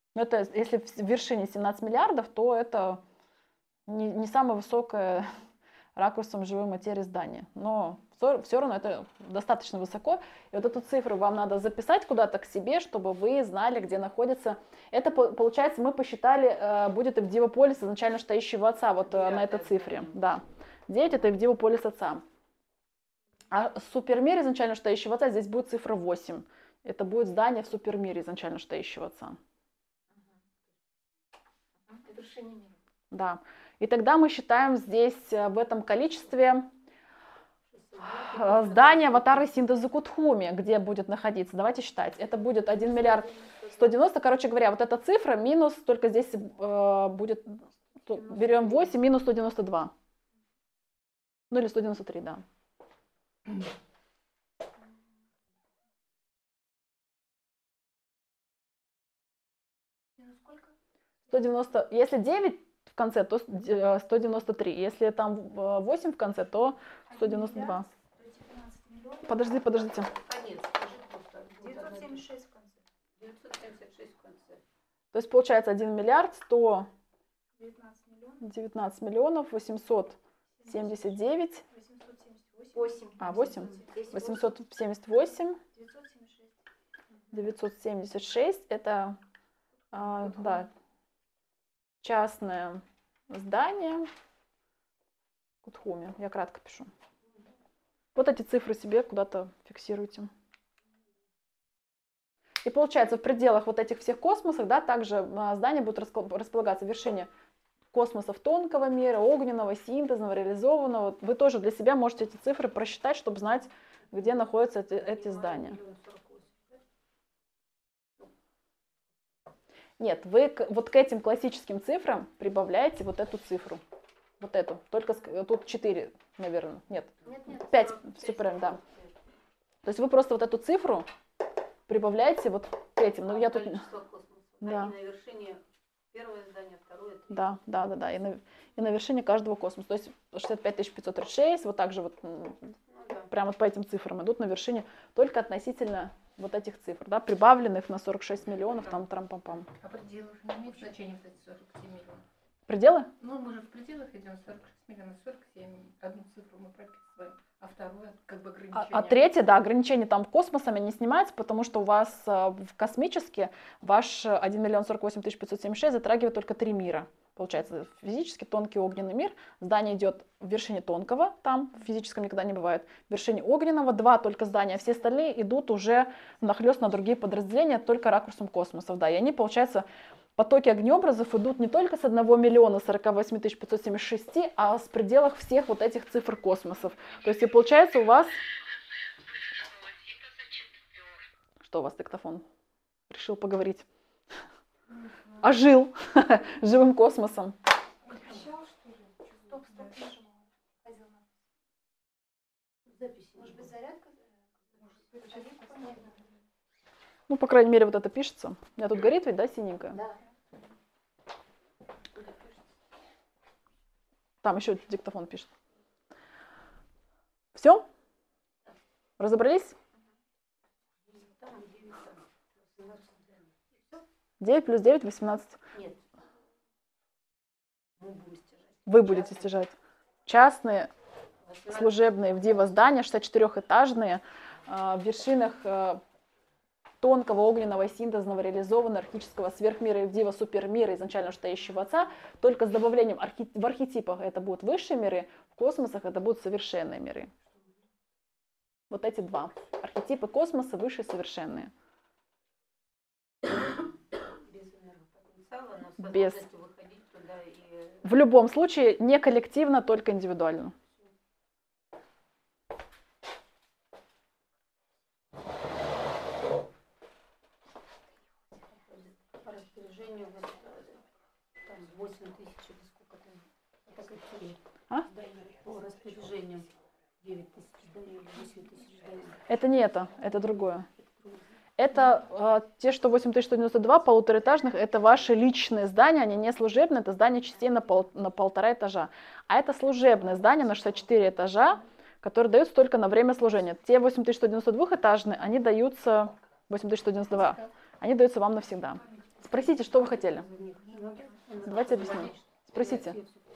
Но это если в вершине семнадцать миллиардов, то это не, не самое высокое ракурсом живой материи здание. Но все, все равно это достаточно высоко. И вот эту цифру вам надо записать куда-то к себе, чтобы вы знали, где находится. Это, получается, мы посчитали, будет Ивдивополис изначально стоящего отца вот на этой цифре. Да. девять это Ивдивополис отца. А супермир изначально стоящего отца, здесь будет цифра восемь. Это будет здание в супермире изначально стоящего отца. Вершине мира. Да. И тогда мы считаем здесь в этом количестве здание аватара синтеза Кутхуми, где будет находиться. Давайте считать. Это будет один миллиард сто девяносто. Короче говоря, вот эта цифра минус, только здесь э, будет, берем восемь, минус сто девяносто два. Ну или сто девяносто три, да. сто девяносто, если девять в конце, то сто девяносто три. Если там восемь в конце, то сто девяносто два. Подожди, подождите. Конец, скажи просто. девятьсот семьдесят шесть в конце. девятьсот семьдесят шесть в конце. То есть получается один миллиард сто девятнадцать миллионов. девятнадцать миллионов восемьсот семьдесят девять. восемь. А, восемь. восемьсот семьдесят восемь. девятьсот семьдесят шесть. девятьсот семьдесят шесть. Это, а, да, частное здание Кутхуми. Я кратко пишу. Вот эти цифры себе куда-то фиксируйте. И получается, в пределах вот этих всех космосов, да, также здания будут располагаться в вершине космосов тонкого мира, огненного, синтезного, реализованного. Вы тоже для себя можете эти цифры просчитать, чтобы знать, где находятся эти, эти здания. Нет, вы вот к этим классическим цифрам прибавляете вот эту цифру. Вот эту. Только тут четыре, наверное. Нет. Нет, нет. пять. Все правильно, да. То есть вы просто вот эту цифру прибавляете вот к этим. Ну, я тут... Да. И на вершине первое здание, второе, третье. Да, да, да, да. И на, и на вершине каждого космоса. То есть шестьдесят пять тысяч пятьсот тридцать шесть, вот так же вот, ну, да. прямо вот по этим цифрам идут на вершине только относительно вот этих цифр, да, прибавленных на сорок шесть миллионов, там трам-пам-пам. А пределы уже не имеют значения вот эти сорок семь миллионов? Пределы? Ну, мы же в пределах идем сорок шесть миллионов, сорок семь. Одну цифру мы прописываем, а вторую как бы А, ограничение. а третье, да, ограничение там космосами не снимается, потому что у вас а, в космически ваш один миллион сорок восемь тысяч пятьсот семьдесят шесть затрагивает только три мира. Получается, физически тонкий огненный мир. Здание идет в вершине тонкого, там в физическом никогда не бывает. В вершине огненного два только здания, а все остальные идут уже нахлёст на другие подразделения, только ракурсом космосов. Да. И они, получается, потоки огнеобразов идут не только с одного миллиона сорок восемь тысяч пятьсот семьдесят шесть, а с пределах всех вот этих цифр космосов. То есть, и получается, у вас... Что у вас диктофон? Решил поговорить. Ожил живым космосом. Обещал, что ли? Стоп, стоп, нажимала. Ходил на Записи. Может быть, зарядка? Может, Ну, по крайней мере, вот это пишется. У меня тут горит ведь, да, синенькая? Да. Там еще диктофон пишет. Все? Разобрались? девять плюс девять, восемнадцать. Нет. Мы будем стяжать. Вы будете стяжать. Частные, восемнадцать. служебные в Диво здания, шестьдесят четырёхэтажные, в вершинах тонкого огненного синтезного реализованного архетического сверхмира и в Диво супермира, изначально стоящего отца, только с добавлением архи... в архетипах это будут высшие миры, в космосах это будут совершенные миры. Вот эти два. Архетипы космоса высшие совершенные. Без энергопотенциала, но с Без. возможностью выходить туда и... В любом случае не коллективно, только индивидуально. По распоряжению вот, там восемь тысяч или сколько там. Это какие? А? Здания. По распоряжению девять тысяч зданий или восемь тысяч зданий. Это не это, это другое. Это э, те, что восемь тысяч сто девяносто два полутораэтажных, это ваши личные здания, они не служебные, это здания частей на, пол, на полтора этажа. А это служебное здание на шестьдесят четыре этажа, которые даются только на время служения. Те восемь тысяч сто девяносто двухэтажные, они даются, восемь тысяч сто девяносто два, они даются вам навсегда. Спросите, что вы хотели. За них не надо? Давайте объясню. Спросите.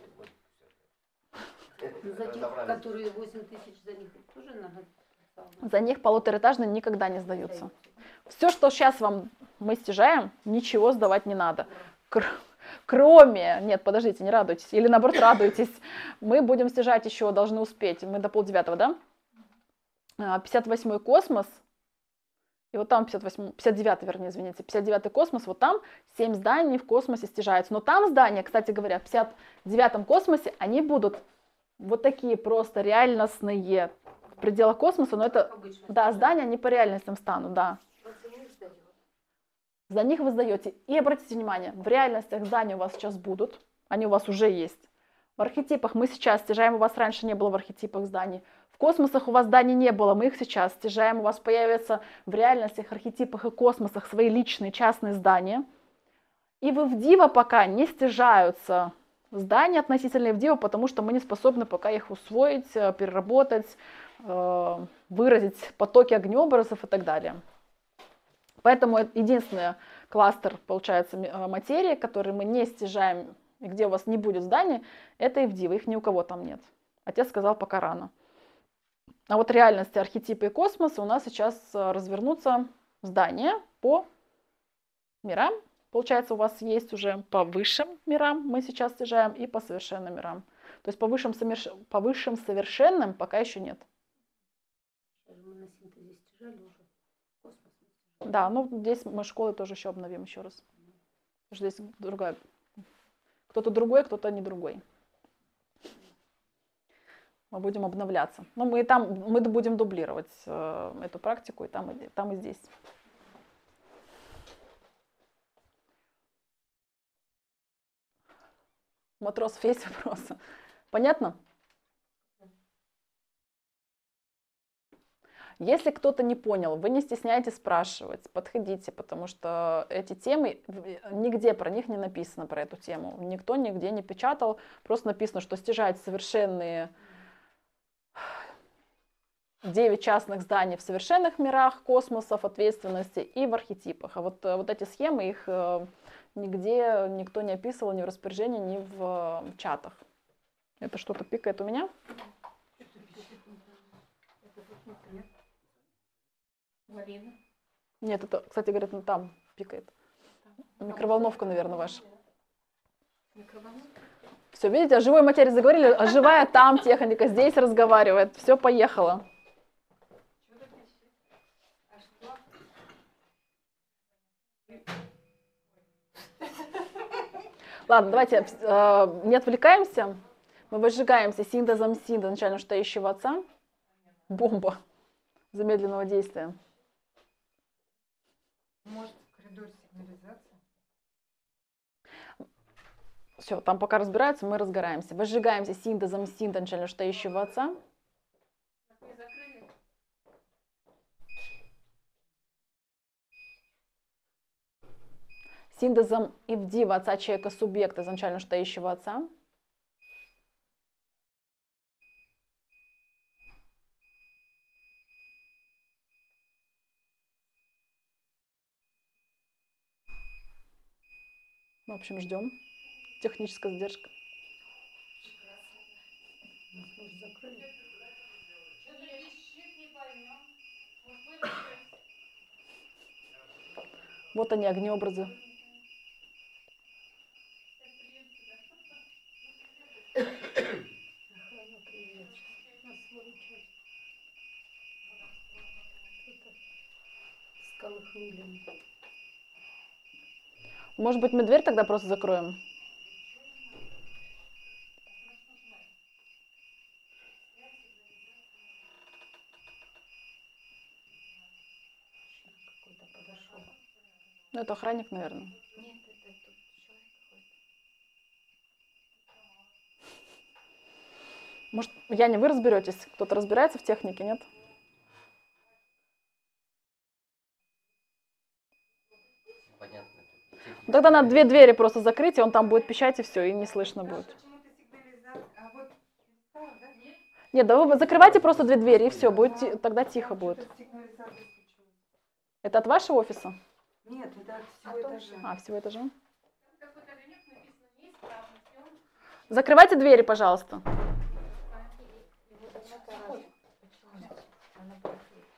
За тех, которые восемь тысяч, за них тоже надо? За них полутораэтажные никогда не сдаются. Все, что сейчас вам мы стяжаем, ничего сдавать не надо. Кр- Кроме, нет, подождите, не радуйтесь, или наоборот радуйтесь, мы будем стяжать еще, должны успеть, мы до полдевятого, да? А, пятьдесят восьмой космос, и вот там пятьдесят восьмой, пятьдесят девятый, вернее, извините, пятьдесят девятый космос, вот там семь зданий в космосе стяжаются. Но там здания, кстати говоря, в пятьдесят девятом космосе, они будут вот такие просто реальностные в пределах космоса, но это, да, здания, они по реальностям станут, да. За них вы сдаете. И обратите внимание, в реальностях здания у вас сейчас будут, они у вас уже есть. В архетипах мы сейчас стяжаем, у вас раньше не было в архетипах зданий. В космосах у вас зданий не было, мы их сейчас стяжаем, у вас появятся в реальностях, архетипах и космосах свои личные частные здания. И в Ивдива пока не стяжаются здания относительно Ивдива, потому что мы не способны пока их усвоить, переработать, выразить потоки огнеобразов и так далее. Поэтому единственный кластер, получается, материи, который мы не стяжаем, и где у вас не будет зданий, это Ивдивы, их ни у кого там нет. Отец сказал, пока рано. А вот реальности, архетипы и космоса у нас сейчас развернутся здания по мирам. Получается, у вас есть уже по высшим мирам, мы сейчас стяжаем, и по совершенным мирам. То есть по высшим, соверш... по высшим совершенным пока еще нет. Мы на синтезе стяжали уже. Да, ну здесь мы школы тоже еще обновим еще раз. Потому что здесь другая. Кто-то другой, кто-то не другой. Мы будем обновляться. Но мы и там, мы будем дублировать э, эту практику и там, и там, и здесь. Матросов есть вопросы? Понятно? Если кто-то не понял, вы не стесняйтесь спрашивать, подходите, потому что эти темы, нигде про них не написано, про эту тему. Никто нигде не печатал, просто написано, что стяжать совершенные девять частных зданий в совершенных мирах, космосов, ответственности и в архетипах. А вот, вот эти схемы, их нигде никто не описывал ни в распоряжении, ни в чатах. Это что-то пикает у меня? Марина. Нет, это, кстати, говорят, ну там пикает. Микроволновка, наверное, ваша. Микроволновка? Все, видите, о живой материи заговорили, а живая там техника, здесь разговаривает. Все, поехало. Ладно, давайте э, не отвлекаемся. Мы возжигаемся синтезом синда, начально штающего отца. Бомба замедленного действия. Может, в коридоре сигнализация? Все, там пока разбираются, мы разгораемся. Возжигаемся синтезом синда, начально штающего отца. Синтезом Ивдива, отца человека субъекта, изначально штающего отца. В общем, ждем. Техническая задержка. Вот они, огнеобразы. Может быть, мы дверь тогда просто закроем? Ну, это охранник, наверное. Нет, это тут человек какой-то. Может, Яня, вы разберетесь? Кто-то разбирается в технике, нет? Понятно. Ну, тогда надо две двери просто закрыть, и он там будет пищать, и все, и не слышно будет. Почему-то сигнализация. А вот перестала, да? Нет, да вы закрывайте просто две двери, и все, будет, ти- тогда тихо будет. Что-то сигнализация случилась. Это от вашего офиса? Нет, это от А всего то- этажа. А, всего этажа. Там какой-то огонек написано неисправность, и он Закрывайте двери, пожалуйста. И вот это раз. Почему? Она будет.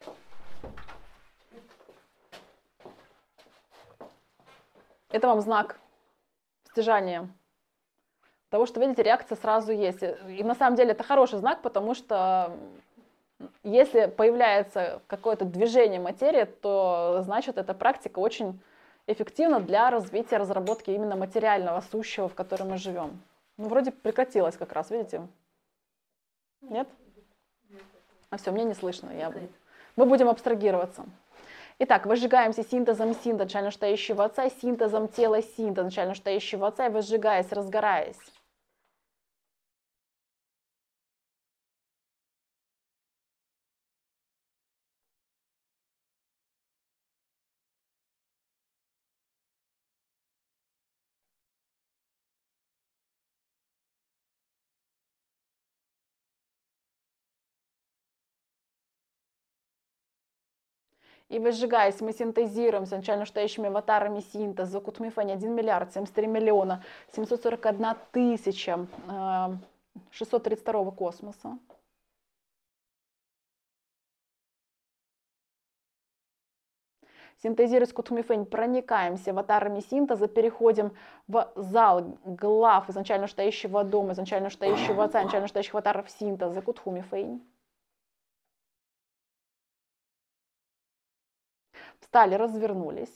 Это вам знак стяжания. Того, что, видите, реакция сразу есть. И на самом деле это хороший знак, потому что если появляется какое-то движение материи, то значит эта практика очень эффективна для развития, разработки именно материального сущего, в котором мы живем. Ну, вроде прекратилось как раз, видите? Нет? А все, мне не слышно. Я... Мы будем абстрагироваться. Итак, выжигаемся синтезом синта, начально штающего отца, синтезом тела синта, начально штающего отца, и выжигаясь, разгораясь. И выжигаясь, мы синтезируем с начально штающими аватарами синтеза, Кутмифани один миллиард семьдесят три миллиона семьсот сорок одна тысяча шестьсот тридцать два космоса. Синтезируясь Кутмифэнь, проникаемся аватарами синтеза, переходим в зал глав изначально штающего дома, изначально штающего отца, изначально штающих аватаров синтеза, Кутхумифэнь. Встали, развернулись.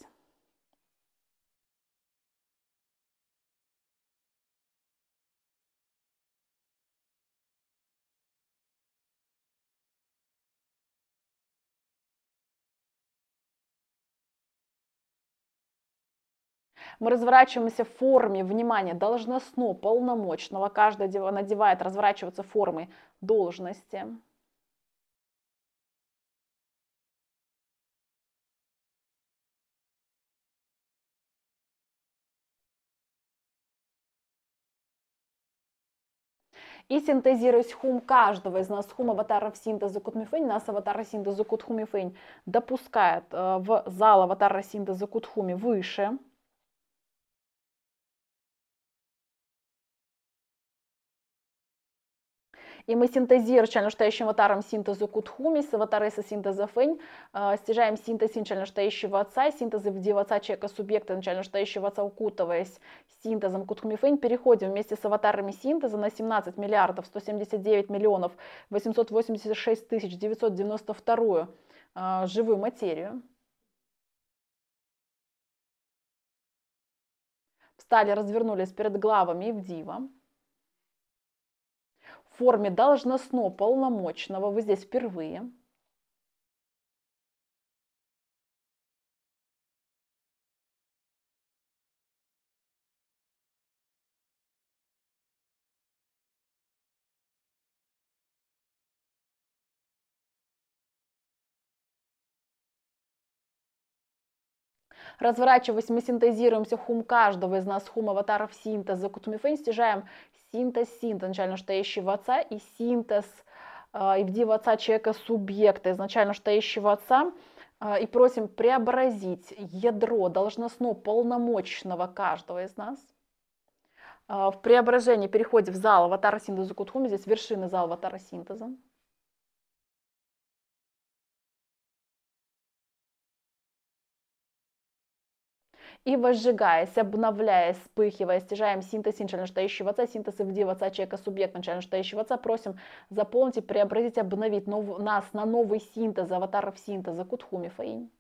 Мы разворачиваемся в форме, внимание, должностно, полномочного. Каждый надевает разворачиваться формой должности. И синтезируясь хум каждого из нас, хум аватаров синтеза Кутмифэнь, нас аватара синтеза Кутхумифэнь допускает в зал аватара синтеза Кутхуми выше. И мы синтезируем начально штающим аватаром синтеза Кутхуми с аватареса синтеза Фэнь, стяжаем синтез начально штающего отца, синтезы в отца человека субъекта, начально штающего отца, укутываясь синтезом Кутхуми Фэнь, переходим вместе с аватарами синтеза на семнадцать миллиардов сто семьдесят девять миллионов восемьсот восемьдесят шесть тысяч девятьсот девяносто два живую материю. Встали, развернулись перед главами и в дива. В форме должностно полномочного, вы здесь впервые. Разворачиваясь, мы синтезируемся хум каждого из нас, хум аватаров синтеза Кутмифэнь, стяжаем синтез синтез начально штающего отца и синтез э, и в отца человека субъекта, изначально штающего отца, э, и просим преобразить ядро должностно полномочного каждого из нас. Э, в преображении переходим в зал аватара синтеза Кутхуми, здесь вершины зала аватара синтеза. И возжигаясь, обновляясь, вспыхивая, стяжаем синтез начально штающего отца, синтез и в отца человека субъект начально штающего отца, просим заполнить, преобразить, обновить нов, нас на новый синтез, аватаров синтеза Кутхуми Фэйнь.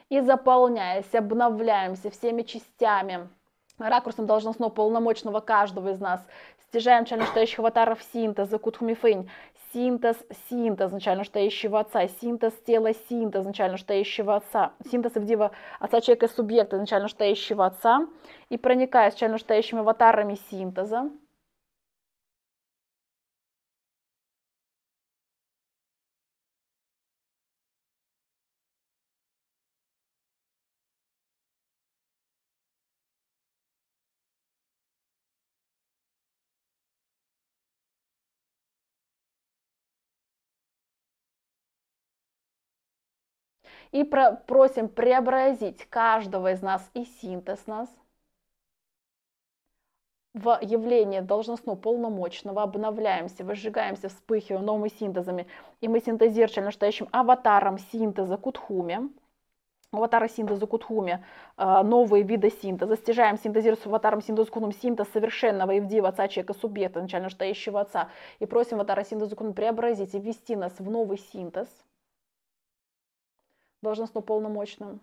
И заполняясь, обновляемся всеми частями, ракурсом должностного полномочного каждого из нас, стяжаем начально стоящих аватаров синтеза, кутхумифынь, синтез, синтез начально стоящего отца, синтез тела, синтез начально стоящего отца, синтез ивдива отца человека субъекта начально стоящего отца, и проникая с начально стоящими аватарами синтеза, и про просим преобразить каждого из нас и синтез нас в явление должностного полномочного, обновляемся, выжигаемся, вспыхиваем новыми синтезами, и мы синтезируем настоящим аватаром синтеза кутхуми, аватара синтеза кутхуми, новые виды синтеза, стяжаем, синтезируем с аватаром синтеза кутхуми синтез совершенного ивдива отца человека субъекта, начально настоящего отца, и просим аватара синтеза кутхуми преобразить и ввести нас в новый синтез должностно полномочным.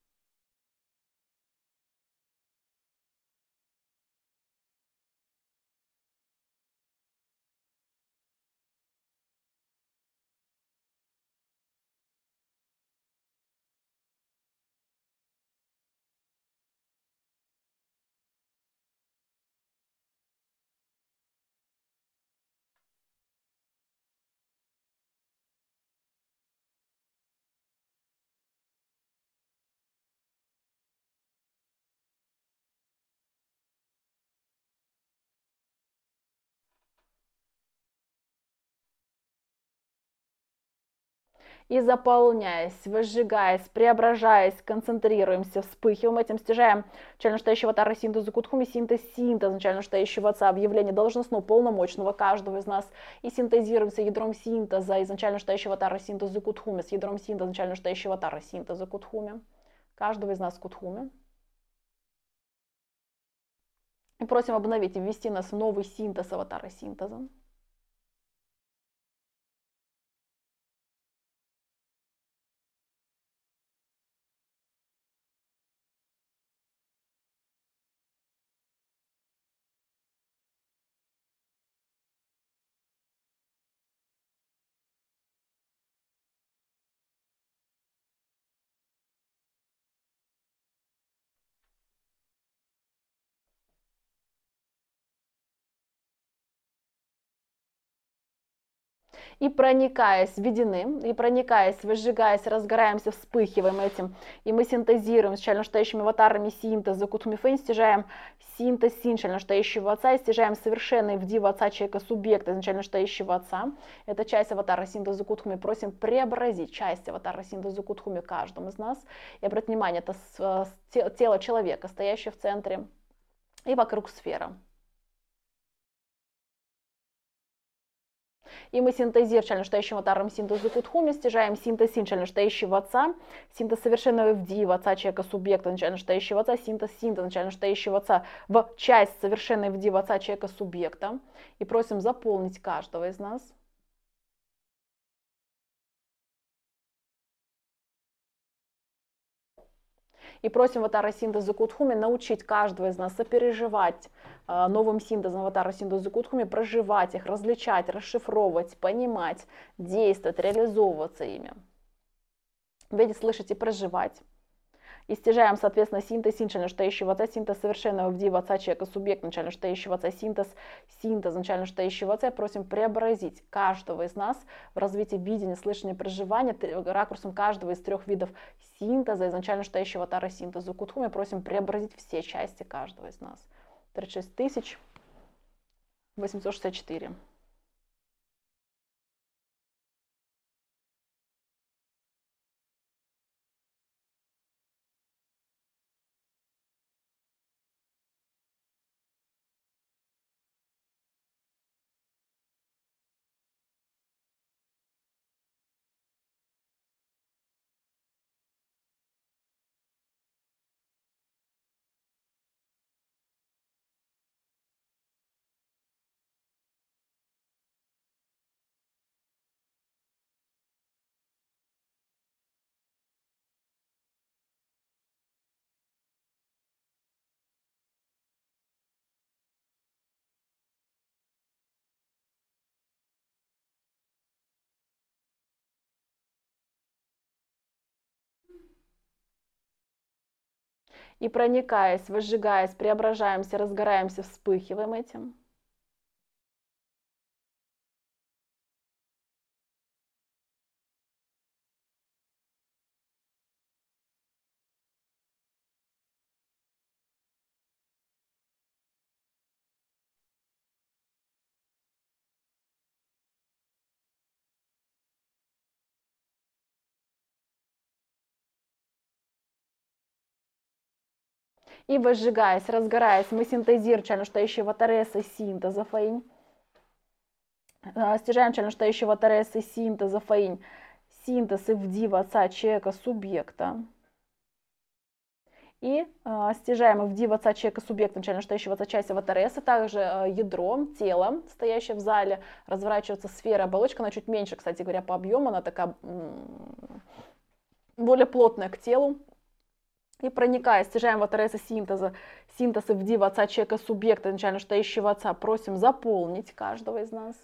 И заполняясь, выжигаясь, преображаясь, концентрируемся, вспыхиваем этим, стяжаем начально настоящего аватара синтеза кутхуми, синтез, синтез начально настоящего отца, объявление должностного полномочного каждого из нас, и синтезируемся ядром синтеза изначально настоящего аватара синтеза кутхуми, с ядром синтеза начально настоящего аватара синтеза кутхуми, каждого из нас кутхуми. И просим обновить и ввести нас в новый синтез аватара синтеза. И проникаясь, введены, и проникаясь, выжигаясь, разгораемся, вспыхиваем этим, и мы синтезируем с начально настоящими аватарами синтеза кутхумифэнь, стяжаем синтез син начально настоящего отца, и стяжаем совершенный вдива отца человека субъекта изначально настоящего отца. Это часть аватара синтеза кутхуми, просим преобразить часть аватара синтеза кутхуми каждому из нас. И обратите внимание, это тело человека, стоящее в центре, и вокруг сфера. И мы синтезируем начально настоящим аватаром синтеза кутхуми, стяжаем синтез син начально настоящего отца, синтез совершенного вдива отца человека субъекта начально настоящего отца, синтез синтез начально настоящего отца в часть совершенной вдива отца человека субъекта. И просим заполнить каждого из нас. И просим аватара синтеза кутхуми научить каждого из нас сопереживать э, новым синтезом аватара синтеза кутхуми, проживать их, различать, расшифровывать, понимать, действовать, реализовываться ими. Видеть, слышать и проживать. И стяжаем, соответственно, синтез син начально настоящего отца, синтез совершенного вдива отца человека субъект начально настоящего отца, синтез синтез начально настоящего отца. Просим преобразить каждого из нас в развитии видения, слышания, проживания ракурсом каждого из трех видов синтеза изначально настоящего аватара синтеза кутхуми. Просим преобразить все части каждого из нас. тридцать шесть тысяч восемьсот шестьдесят четыре. И проникаясь, возжигаясь, преображаемся, разгораемся, вспыхиваем этим. И возжигаясь, разгораясь, мы синтезируем чайно штающего тареса синтеза фаинь. Стяжаем чайно штающего тареса синтеза фаинь. Синтез и вдива отца человека субъекта. И э, стяжаем в дива отца человека субъекта, начально стоящего отца части ватареса, также э, ядро, тело, стоящее в зале, разворачивается сфера, оболочка, она чуть меньше, кстати говоря, по объему, она такая более плотная к телу. И проникая, стяжаем ватареса синтеза, синтеза в дива отца человека субъекта, начально стоящего отца, просим заполнить каждого из нас.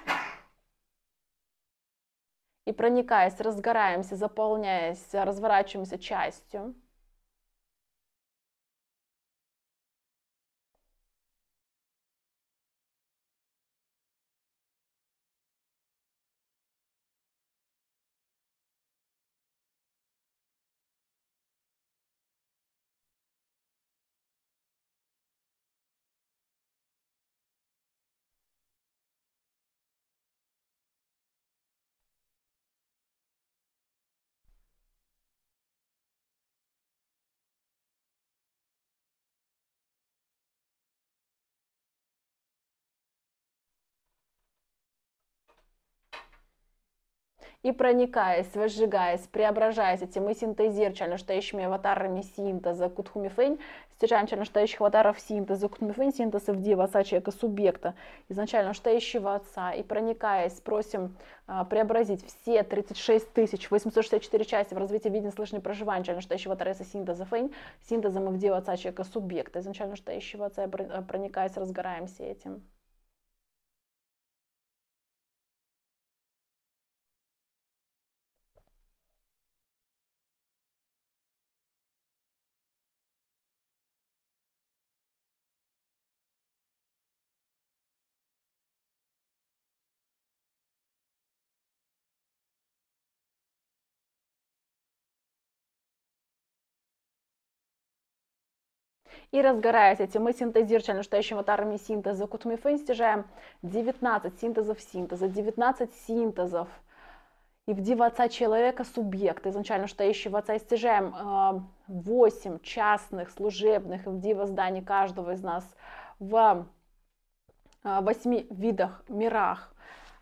И проникаясь, разгораемся, заполняясь, разворачиваемся частью. И проникаясь, возжигаясь, преображаясь этим и синтезируя чальноштающими аватарами синтеза кутхумифэнь, стяжаем чальноштающих аватаров синтеза кутхумифэнь, синтеза в дива отца человека субъекта, изначально штающего отца, и проникаясь, просим а, преобразить все тридцать шесть тысяч восемьсот шестьдесят четыре части в развитии видения, слышания, проживания чальноштающего тареса синтеза фэнь, синтезом в дива отца человека субъекта, изначально штающего отца, и проникаясь, разгораемся этим. И разгораясь этим, мы синтезируем чальноштающим аватарами синтеза кутхумифэнь, стяжаем девятнадцать синтезов синтеза, девятнадцать синтезов. И в дива отца человека субъекта, изначально штающего отца, и стяжаем восемь частных, служебных, и в дива зданий каждого из нас в восьми видах, мирах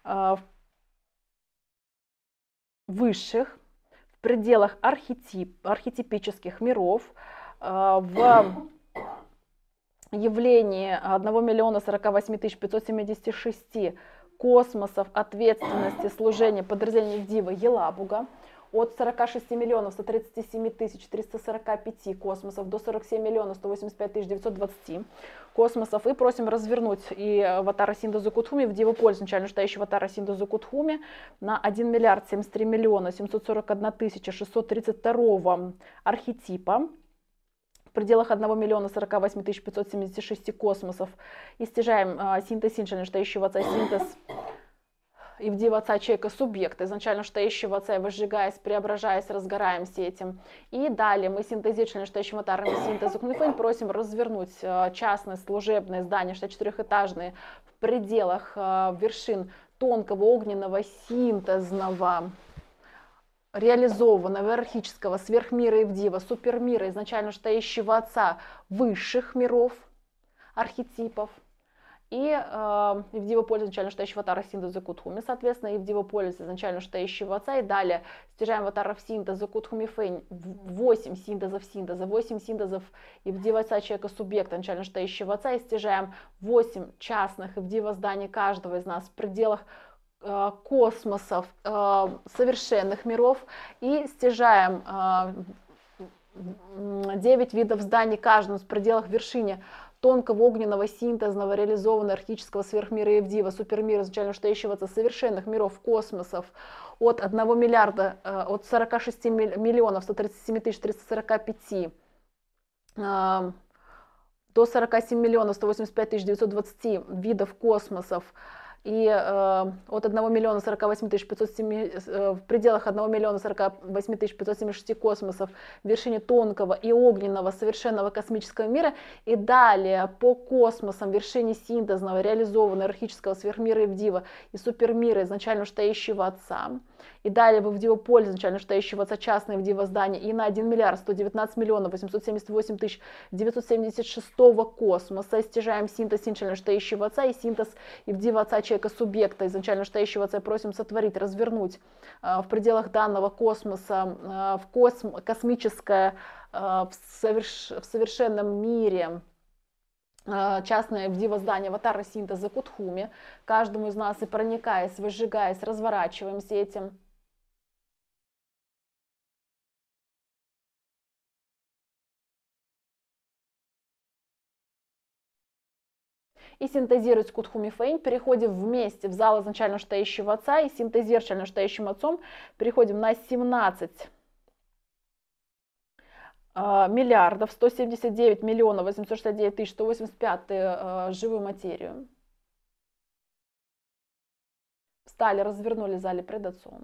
высших, в пределах архетип, архетипических миров, в явлении одного миллиона сорока восьми тысяч пятьсот семидесяти шести космосов ответственности служения подразделений Дива Елабуга, от сорока шести миллионов ста тридцати семи тысяч триста сорока пяти космосов до сорока семи миллионов ста восьмидесяти пяти тысяч девятисот двадцати космосов. И просим развернуть и аватара Синдазу Кутхуми в Диву пользу, начально штающего аватара Синдазу Кутхуми на один миллиард семьдесят три миллиона семьсот сорок одна тысяча шестьсот тридцать два архетипа, в пределах одного миллиона сорока восьми тысяч пятьсот семидесяти шести космосов, и стяжаем э, синтез синшина, штающего отца, синтез и в дива отца человека субъекта, изначально штающего отца, и возжигаясь, преображаясь, разгораемся этим. И далее мы синтезируем штающим аватарами синтезу кнуфэнь, просим развернуть э, частные служебные здания, что четырехэтажные, в пределах э, вершин тонкого огненного синтезного, реализованного, иерархического, сверхмира и вдива, супермира, изначально стоящего отца высших миров, архетипов, и, э, и вдива пользы изначально стоящего атара синтеза кутхуми, соответственно, и вдива пользы изначально стоящего отца, и далее стяжаем атаров синтеза кутхуми фэнь, восемь синтезов синтеза, восемь синтезов и вдива отца человека субъекта, изначально стоящего отца, и стяжаем восемь частных и вдива зданий каждого из нас в пределах космосов, совершенных миров, и стяжаем девять видов зданий каждому в пределах вершине тонкого огненного синтезного реализованного архетического сверхмира и вдива, супермира, изначально стоящего от совершенных миров космосов от одного миллиарда, от сорока шести миллионов ста тридцати семи тысяч триста сорока пяти а, до сорока семи миллионов сто восемьдесят пять тысяч девятьсот двадцать видов космосов, и э, от одного миллиона сорока восьми тысяч пятьсот семи, э, в пределах одного миллиона сорока восьми тысяч пятьсот семьдесят шесть космосов в вершине тонкого и огненного совершенного космического мира, и далее по космосам в вершине синтезного, реализованного иерархического сверхмира Ивдива и супермира изначально штающего Отца, и далее в Ивдива поле изначально штающего Отца частное Ивдива здание, и на один миллиард сто девятнадцать миллионов восемьсот семьдесят восемь тысяч девятьсот семьдесят шестого космоса стяжаем синтез изначально штающего Отца и синтез Ивдива Отца человека субъекта изначально штающего Отца, просим сотворить, развернуть э, в пределах данного космоса, э, в косм, космическое, э, в, соверш, в совершенном мире э, частное Ивдива здание аватара синтеза Кутхуми, каждому из нас и проникаясь, выжигаясь, разворачиваемся этим. И синтезирует Кутхуми Фейн, переходим вместе в зал изначально штающего Отца, и синтезируя изначально штающим Отцом, переходим на семнадцать э, миллиардов сто семьдесят девять миллионов восемьсот шестьдесят девять тысяч сто восемьдесят пять э, живую материю. Встали, развернули в зале пред Отцом.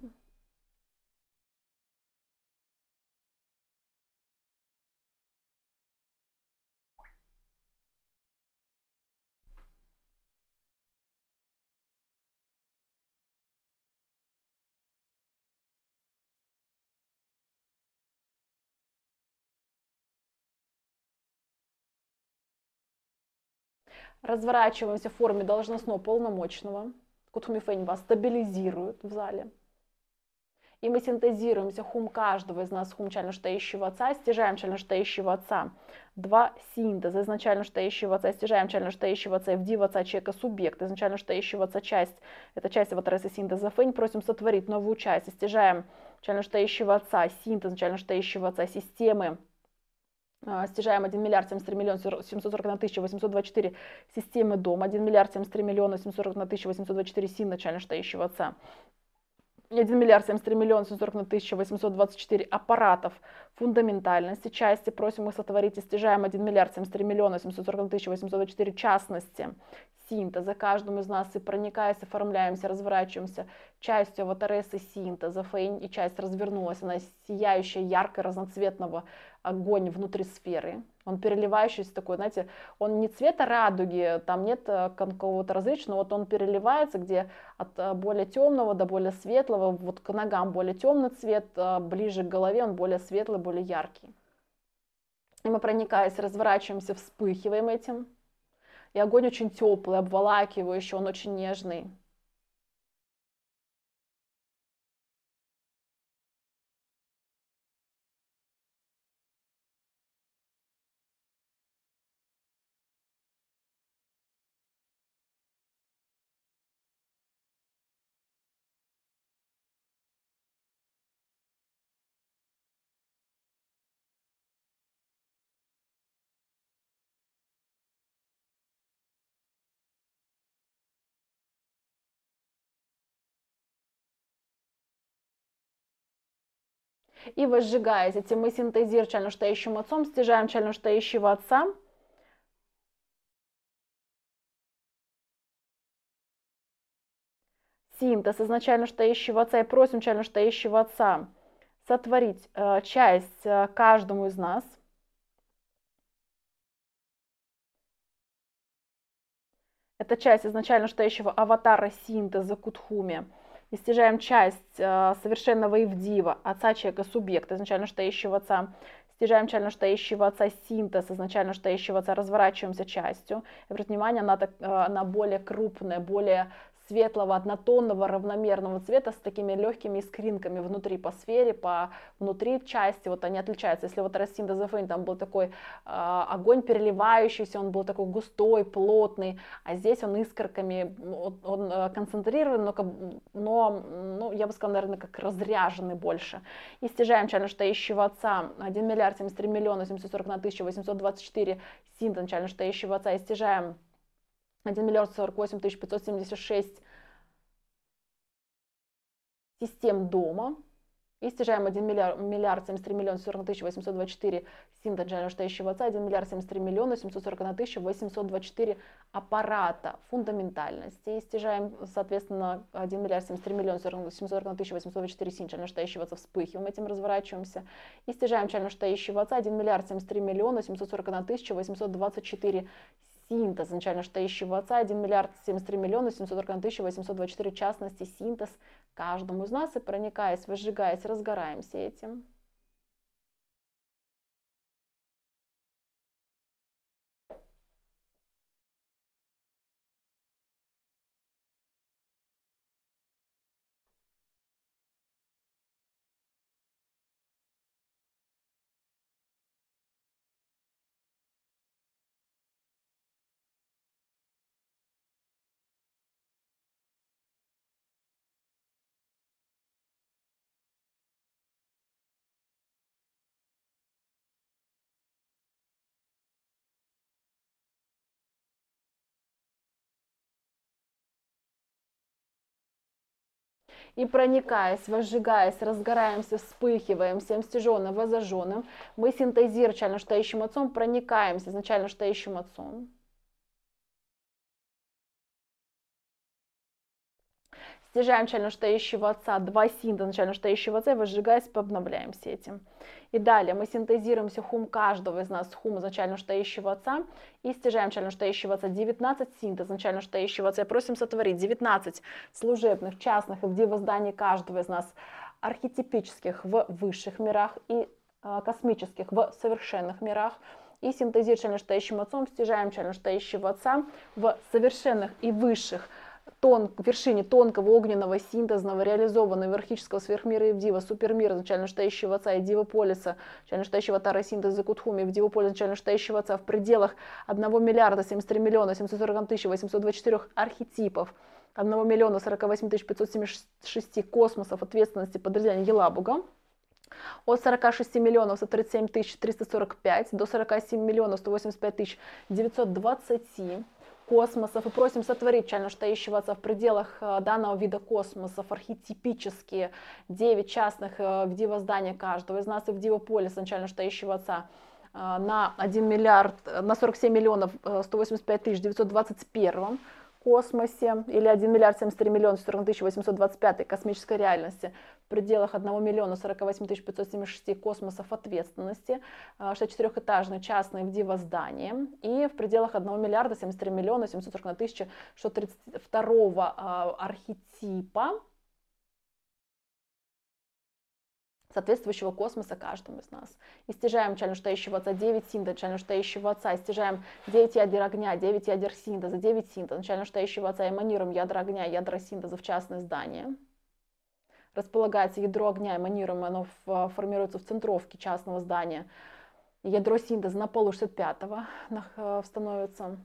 Разворачиваемся в форме должностного полномочного. Кутхуми Фейн вас стабилизирует в зале. И мы синтезируемся хум каждого из нас, хум начально штающего Отца, стяжаем начально штающего Отца. Два синтеза изначально штающего Отца, стяжаем начально штающего Отца, Ивдива Отца человека субъект, изначально штающего Отца часть, это часть аватареса синтеза Фейн, просим сотворить новую часть, стяжаем начально штающего Отца, синтез начально штающего Отца, системы. Стяжаем один миллиард семьдесят три миллиона семьсот сорок одна тысяча восемьсот двадцать четыре системы дома, один миллиард семьдесят три миллиона семьсот сорок одна тысяча восемьсот двадцать четыре син начально штающего Отца. один миллиард семьдесят три миллиона семьсот сорок одна тысяча восемьсот двадцать четыре аппаратов фундаментальности части, просим их сотворить и стяжаем один миллиард семьдесят три миллиона семьсот сорок одна тысяча восемьсот двадцать четыре частности синтеза каждому из нас и проникаясь, оформляемся, разворачиваемся частью аватаресы синтеза Фейн, и часть развернулась, она сияющая, ярко разноцветного огонь внутри сферы. Он переливающийся такой, знаете, он не цвета радуги, там нет какого-то различного, вот он переливается, где от более темного до более светлого, вот к ногам более темный цвет, ближе к голове он более светлый, более яркий. И мы, проникаясь, разворачиваемся, вспыхиваем этим. И огонь очень теплый, обволакивающий, он очень нежный. И возжигаясь этим, мы синтезируем чально штающим Отцом, стяжаем чально штающего Отца. Синтез изначально штающего Отца, и просим чально штающего Отца сотворить э, часть э, каждому из нас. Это часть изначально штающего аватара синтеза Кутхуми. И стяжаем часть э, совершенного Ивдива, Отца человека субъекта, изначально штающего Отца. Стяжаем начально штающего Отца синтез, изначально штающего Отца, разворачиваемся частью. И обратите внимание, она, так, э, она более крупная, более светлого, однотонного, равномерного цвета с такими легкими искринками внутри по сфере, по внутри части, вот они отличаются. Если вот синтез Фейн, там был такой э, огонь переливающийся, он был такой густой, плотный, а здесь он искорками, он, он концентрирован, но, но ну, я бы сказала, наверное, как разряженный больше. И стяжаем чально штающего Отца, один миллиард семьдесят три миллиона семьсот сорок одна тысяча восемьсот двадцать четыре синтез чально штающего Отца, и стяжаем один миллиард сорок восемь тысяч пятьсот семьдесят шесть систем дома, И стяжаем один миллиард семьдесят три миллиона сорок тысяч восемьсот двадцать четыре синта начально настоящего отца, один миллиард семьдесят три миллиона семьсот сорок одна тысяча восемьсот двадцать четыре аппарата фундаментальности. И стяжаем, соответственно, один миллиард семьдесят три миллиона семьсот сорок одна тысяча восемьсот двадцать четыре синта начально настоящего отца, вспыхиваем, этим разворачиваемся. И стяжаем начально настоящего отца, один миллиард семьдесят три миллиона семьсот сорок одна тысяча восемьсот двадцать четыре синтез начально настоящего отца, один миллиард семьдесят три миллиона семьсот сорок одна тысяча восемьсот двадцать четыре частности синтез каждому из нас, и проникаясь, возжигаясь, разгораемся этим. И проникаясь, возжигаясь, разгораемся, вспыхиваем всем стяженным, возожженным, мы синтезируем начально настоящим отцом, проникаемся изначально настоящим отцом. Стяжаем начально настоящего отца, два синта начально настоящего отца, и возжигаясь, пообновляемся этим. И далее мы синтезируемся хум каждого из нас, хум изначально настоящего отца, и стяжаем начально настоящего отца девятнадцать синтез изначально настоящего отца, и просим сотворить девятнадцать служебных, частных и в дивоздании каждого из нас, архетипических в высших мирах и э, космических в совершенных мирах. И синтезируем начально настоящим отцом, стяжаем начально настоящего отца в совершенных и высших Тон, к вершине тонкого огненного синтезного реализованного иерархического сверхмира Ивдива, супермира начально настоящего отца и Дива Полиса, начально настоящего Тара синтеза Кутхуми, Ивдива Полиса начально настоящего отца в пределах одного миллиарда семьдесят три миллиона семьсот сорок одна тысяча восемьсот двадцать четыре архетипов, одного миллиона сорок восемь тысяч пятьсот семьдесят шесть космосов ответственности подразделения Елабуга, от сорока шести миллионов сто тридцать семь тысяч триста сорок пять до сорока семи миллионов сто восемьдесят пять тысяч девятьсот двадцать космосов, и просим сотворить начально настоящего отца в пределах данного вида космосов архетипические девять частных в дивоздания каждого из нас и в дивополис начально настоящего отца на один миллиард, на сорок семь миллионов сто восемьдесят пять тысяч девятьсот двадцать первом космосе, или один миллиард семьдесят три миллиона сорок тысяч восемьсот двадцать пятой космической реальности в пределах одного миллиона сорок восемь тысяч пятьсот семьдесят шесть космосов ответственности, шестьдесят четырехэтажные частные в дивоздании, и в пределах одного миллиарда семьдесят три миллиона семьсот сорок одна тысяча шестьсот тридцать второго архетипа соответствующего космоса каждому из нас. И стяжаем начально настоящего отца девять синтез, начально настоящего отца, и стяжаем девять ядер огня, девять ядер синтеза, девять синтез, начально настоящего отца, эманируем ядра огня, ядра синтеза в частное здание. Располагается ядро огня, эманируем, оно формируется в центровке частного здания. Ядро синтеза на полу шестьдесят пятого становится.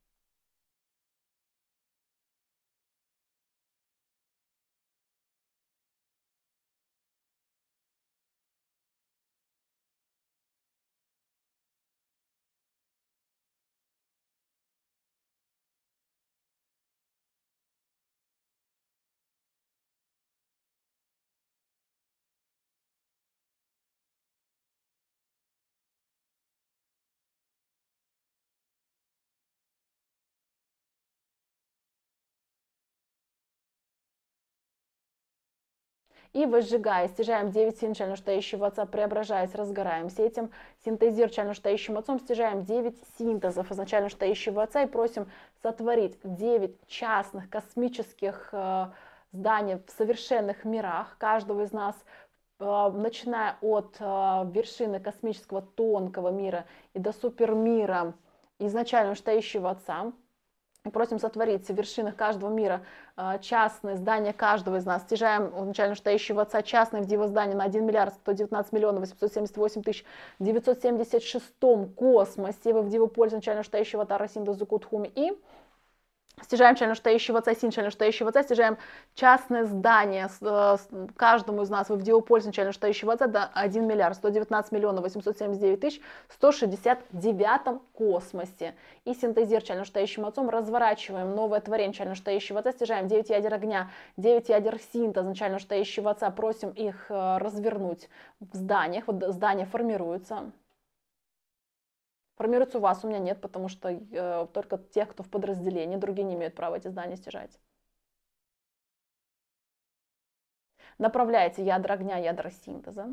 И возжигая, стяжаем девять син начально настоящего отца, преображаясь, разгораемся этим, синтезируем начально настоящим отцом, стяжаем девять синтезов изначально настоящего отца и просим сотворить девять частных космических э, зданий в совершенных мирах каждого из нас, э, начиная от э, вершины космического тонкого мира и до супермира изначально настоящего отца. И просим сотворить в вершинах каждого мира частные здания каждого из нас. Стяжаем начально настоящего отца частное в дивоздании на один миллиард сто девятнадцать миллионов восемьсот семьдесят восемь тысяч девятьсот семьдесят шестом космосе в дивопользе начально настоящего Тара синтеза Кутхуми. И Стяжаем членоштающего отца, син членоштающего отца, стяжаем частное здание с, с, каждому из нас в видеопользование членоштающего отца до один миллиард сто девятнадцать миллионов восемьсот семьдесят девять тысяч сто шестьдесят девятом космосе. И синтезир членоштающим отцом разворачиваем новое творение членоштающего отца, стяжаем девять ядер огня, девять ядер синтеза членоштающего отца, просим их развернуть в зданиях, вот здание формируется. Формируется у вас, у меня нет, потому что э, только тех, кто в подразделении, другие не имеют права эти здания стяжать. Направляете ядра огня, ядра синтеза.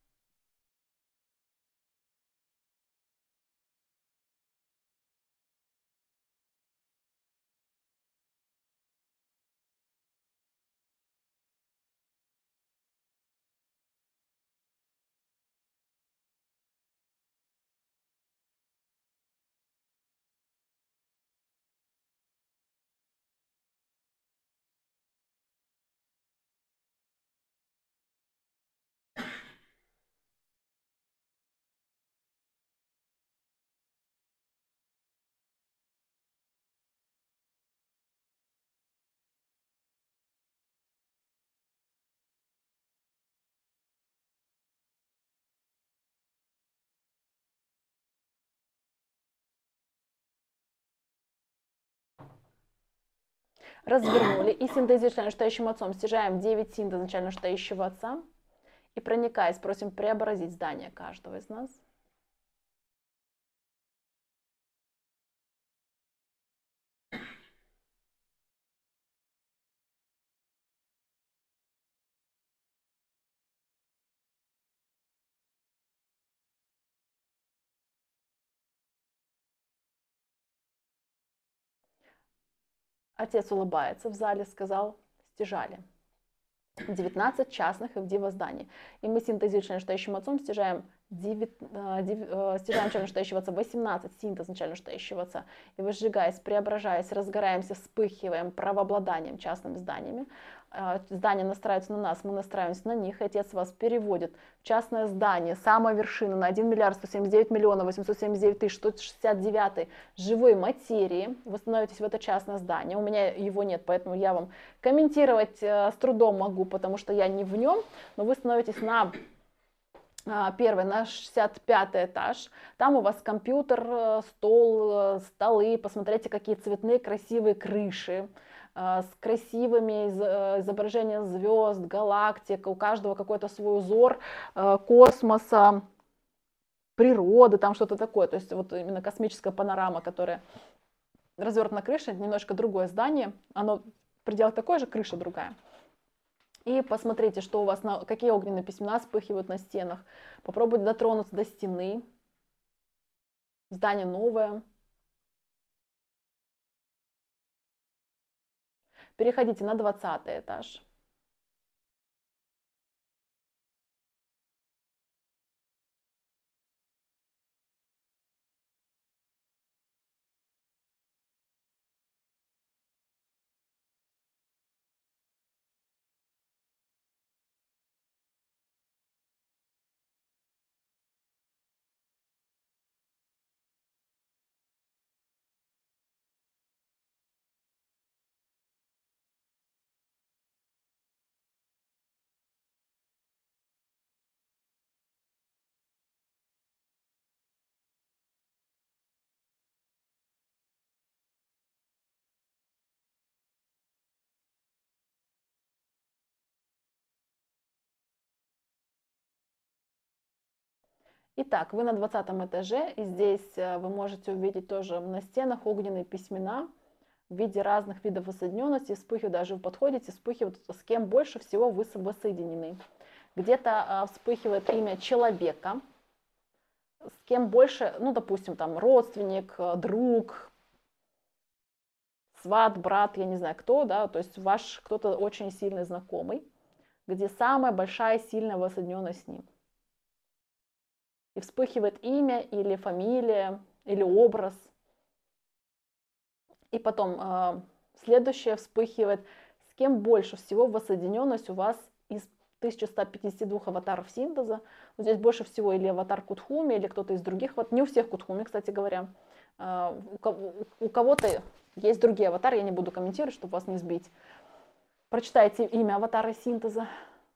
Развернули и синтезируя членоштающим отцом стяжаем девять синтеза членоштающего отца и, проникаясь, просим преобразить здание каждого из нас. Отец улыбается в зале, сказал, стяжали. девятнадцать частных эф ди возданий. И мы синтезируем членоштающим отцом стяжаем, девять, девять, стяжаем членоштающего отца восемнадцать синтез членоштающего отца. И выжигаясь, преображаясь, разгораемся, вспыхиваем правообладанием частными зданиями. Здания настраиваются на нас, мы настраиваемся на них. И Отец вас переводит в частное здание, самая вершина на один миллиард сто семьдесят девять миллионов восемьсот семьдесят девять тысяч сто шестьдесят девять живой материи. Вы становитесь в это частное здание. У меня его нет, поэтому я вам комментировать с трудом могу, потому что я не в нем. Но вы становитесь на первый, на шестьдесят пятый этаж. Там у вас компьютер, стол, столы. Посмотрите, какие цветные красивые крыши с красивыми изображениями звезд, галактик, у каждого какой-то свой узор космоса, природы, там что-то такое. То есть вот именно космическая панорама, которая развернута на крыше, немножко другое здание, оно в пределах такой же, крыша другая. И посмотрите, что у вас, на, какие огненные письмена вспыхивают на стенах. Попробуйте дотронуться до стены. Здание новое. Переходите на двадцатый этаж. Итак, вы на двадцатом этаже, и здесь вы можете увидеть тоже на стенах огненные письмена в виде разных видов воссоединенности. Вспыхивают, даже вы подходите, вспыхивают, с кем больше всего вы воссоединены. Где-то вспыхивает имя человека, с кем больше, ну, допустим, там родственник, друг, сват, брат, я не знаю кто, да, то есть ваш кто-то очень сильный знакомый, где самая большая сильная воссоединенность с ним. И вспыхивает имя или фамилия, или образ. И потом э, следующее вспыхивает, с кем больше всего воссоединенность у вас из тысячи ста пятидесяти двух аватаров синтеза. Вот здесь больше всего или аватар Кутхуми, или кто-то из других. Вот не у всех Кутхуми, кстати говоря. Э, у кого-то Есть другие аватары, я не буду комментировать, чтобы вас не сбить. Прочитайте имя аватара синтеза.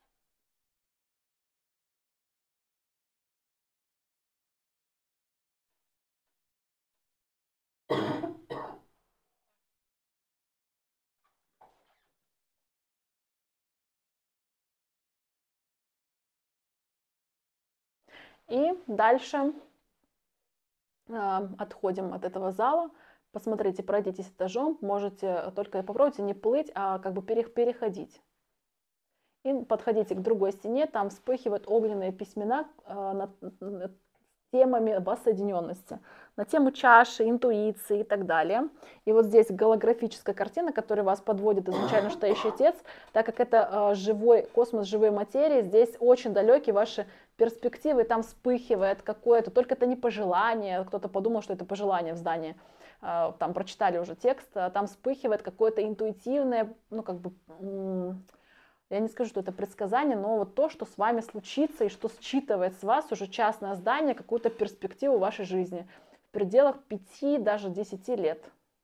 И дальше э, отходим от этого зала. Посмотрите, пройдитесь этажом. Можете только попробуйте не плыть, а как бы переходить. И подходите к другой стене, там вспыхивают огненные письмена э, над темами воссоединенности, на тему чаши, интуиции и так далее. И вот здесь голографическая картина, которая вас подводит изначально что ищет отец, так как это э, живой космос живой материи, здесь очень далекие ваши перспективы, там вспыхивает какое-то, только это не пожелание, кто-то подумал, что это пожелание в здании, э, там прочитали уже текст, там вспыхивает какое-то интуитивное, ну как бы... Я не скажу, что это предсказание, но вот то, что с вами случится и что считывает с вас уже частное здание, какую-то перспективу вашей жизни в пределах пяти, даже десяти лет.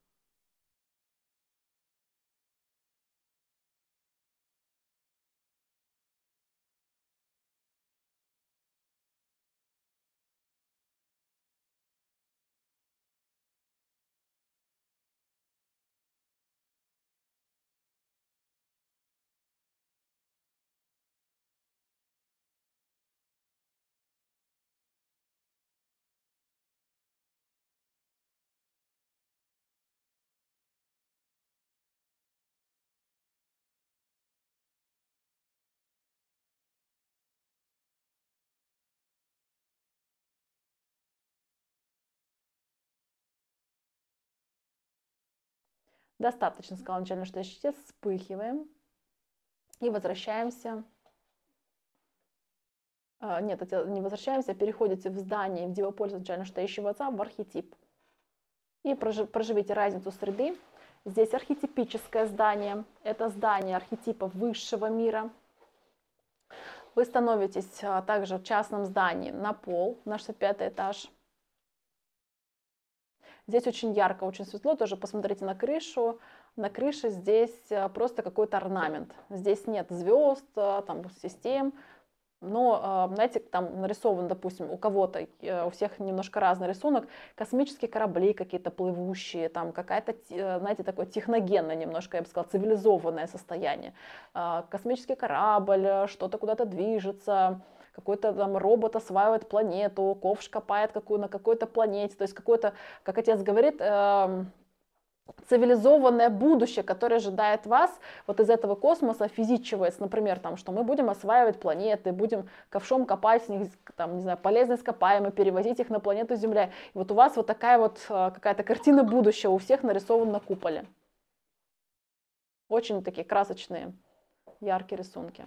Достаточно, сказал начальник, что сейчас вспыхиваем и возвращаемся. А, нет, не возвращаемся, а переходите в здание, в девопользу начального штающего отца, в архетип. И проживите разницу среды. Здесь архетипическое здание, это здание архетипа высшего мира. Вы становитесь также в частном здании на пол, на шестьдесят пятый этаж. Здесь очень ярко, очень светло, тоже посмотрите на крышу. На крыше здесь просто какой-то орнамент. Здесь нет звезд, там, систем, но, знаете, там нарисован, допустим, у кого-то, у всех немножко разный рисунок, космические корабли какие-то плывущие, там какая-то, знаете, такое техногенное немножко, я бы сказала, цивилизованное состояние. Космический корабль, что-то куда-то движется, какой-то там робот осваивает планету, ковш копает какую, на какой-то планете, то есть какое-то, как отец говорит, э, цивилизованное будущее, которое ожидает вас вот из этого космоса, физичивается, например, там, что мы будем осваивать планеты, будем ковшом копать с них, там, не знаю, полезные ископаемые, перевозить их на планету Земля. И вот у вас вот такая вот какая-то картина будущего у всех нарисована на куполе. Очень такие красочные, яркие рисунки.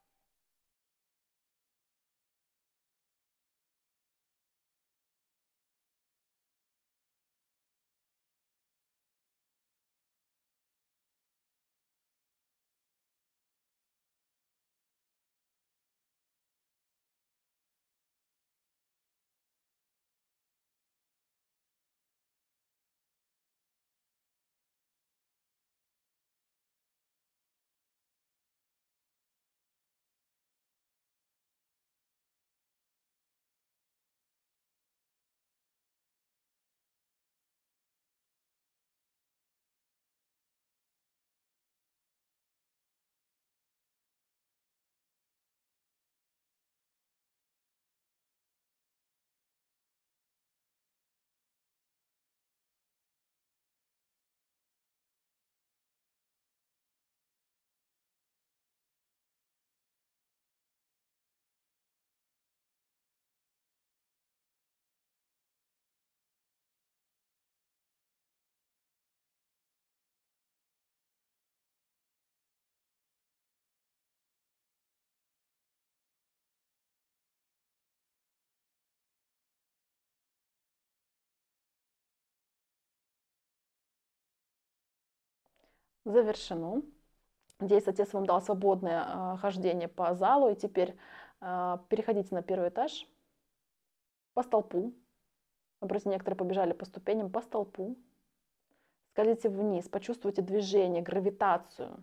Завершено. Здесь отец вам дал свободное э, хождение по залу, и теперь э, переходите на первый этаж по столпу. Образцы некоторые побежали по ступеням по столпу. Скользите вниз, почувствуйте движение, гравитацию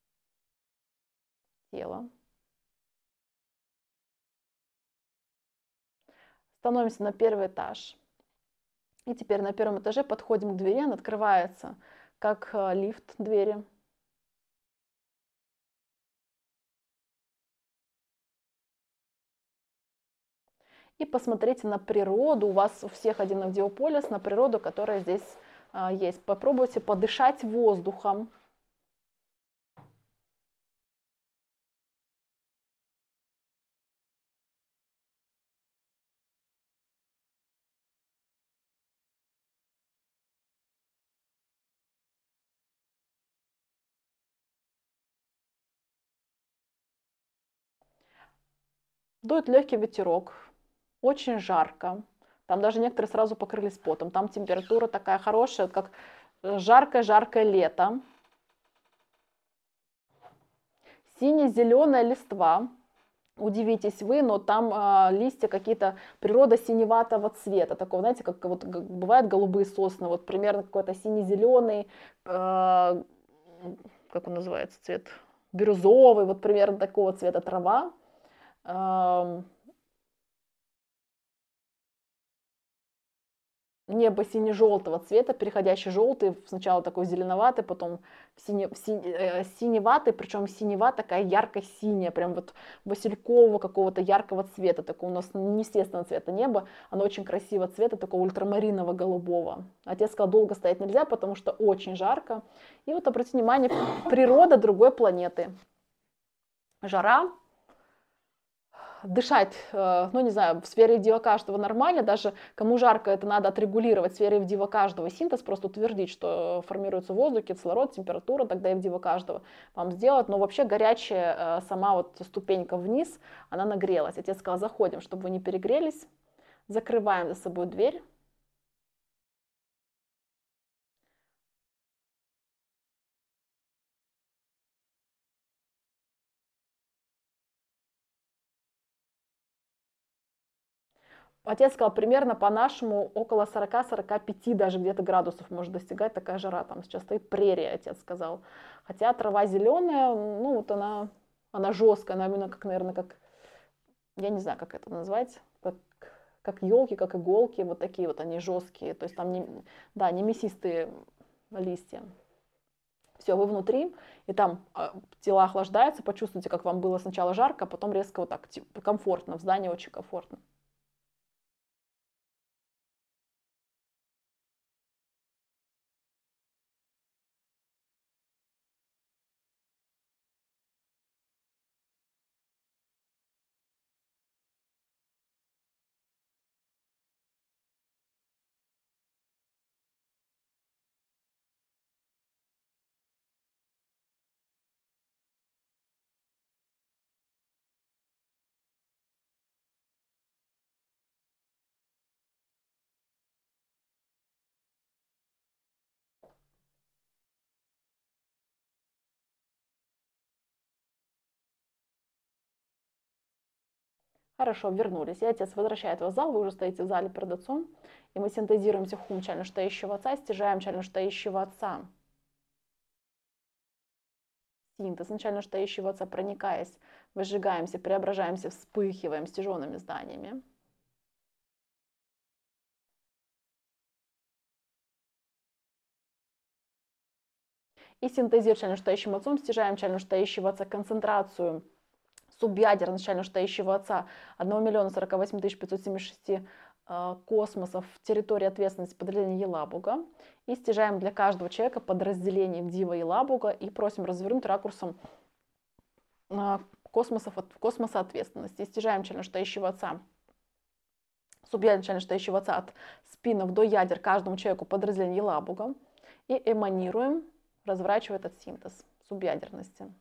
тела. Становимся на первый этаж. И теперь на первом этаже подходим к двери, она открывается, как э, лифт двери. И посмотрите на природу. У вас у всех один аудиополис, на природу, которая здесь а, есть. Попробуйте подышать воздухом. Дует легкий ветерок, очень жарко. Там даже некоторые сразу покрылись потом. Там температура такая хорошая, как жаркое-жаркое лето. Сине-зеленая листва. Удивитесь вы, но там э, листья какие-то, природа синеватого цвета, такого, знаете, как вот как бывают голубые сосны, вот примерно какой-то сине-зеленый, э, как он называется, цвет, бирюзовый, вот примерно такого цвета трава. Э, Небо сине-желтого цвета, переходящий желтый, сначала такой зеленоватый, потом сине, сине, э, синеватый, причем синева такая ярко-синяя, прям вот василькового какого-то яркого цвета, такого у нас неестественного цвета неба, оно очень красивого цвета, такого ультрамариново-голубого. Отец сказал, долго стоять нельзя, потому что очень жарко. И вот обратите внимание, природа другой планеты. Жара. Дышать, ну не знаю, в сфере Дива каждого нормально, даже кому жарко, это надо отрегулировать в сфере Дива каждого. Синтез просто утвердить, что формируется воздух, кислород, температура, тогда и в Дива каждого вам сделать. Но вообще горячая сама вот ступенька вниз, она нагрелась. Отец сказал, заходим, чтобы вы не перегрелись, закрываем за собой дверь. Отец сказал, примерно по-нашему около сорока-сорока пяти даже где-то градусов может достигать такая жара. Там сейчас стоит прерия, отец сказал. Хотя трава зеленая, ну вот она, она жесткая, она именно как, наверное, как, я не знаю, как это назвать, как, как елки, как иголки, вот такие вот они жесткие. То есть там, не, да, не мясистые листья. Все, вы внутри, и там э, тела охлаждаются, почувствуйте, как вам было сначала жарко, а потом резко вот так комфортно, в здании очень комфортно. Хорошо, вернулись. И отец возвращает вас в зал, вы уже стоите в зале перед отцом, и мы синтезируем сихум чальну штающего отца, стяжаем чальну штающего отца. Синтез начально штающего отца, проникаясь, выжигаемся, преображаемся, вспыхиваем стяженными зданиями. И синтезируем чальну штающим отцом, стяжаем чальну штающего отца, концентрацию субъядер начально штающего отца одного миллиона сорока восьми тысяч пятьсот семьдесят шесть э, космосов в территории ответственности подразделения Елабуга. И стяжаем для каждого человека подразделение в Дива Елабуга и просим развернуть ракурсом э, космосов, космоса ответственности. И стяжаем чально штающего отца, субъядер чально штающего отца от спинов до ядер каждому человеку подразделения Елабуга. И эманируем, разворачивая этот синтез субъядерности.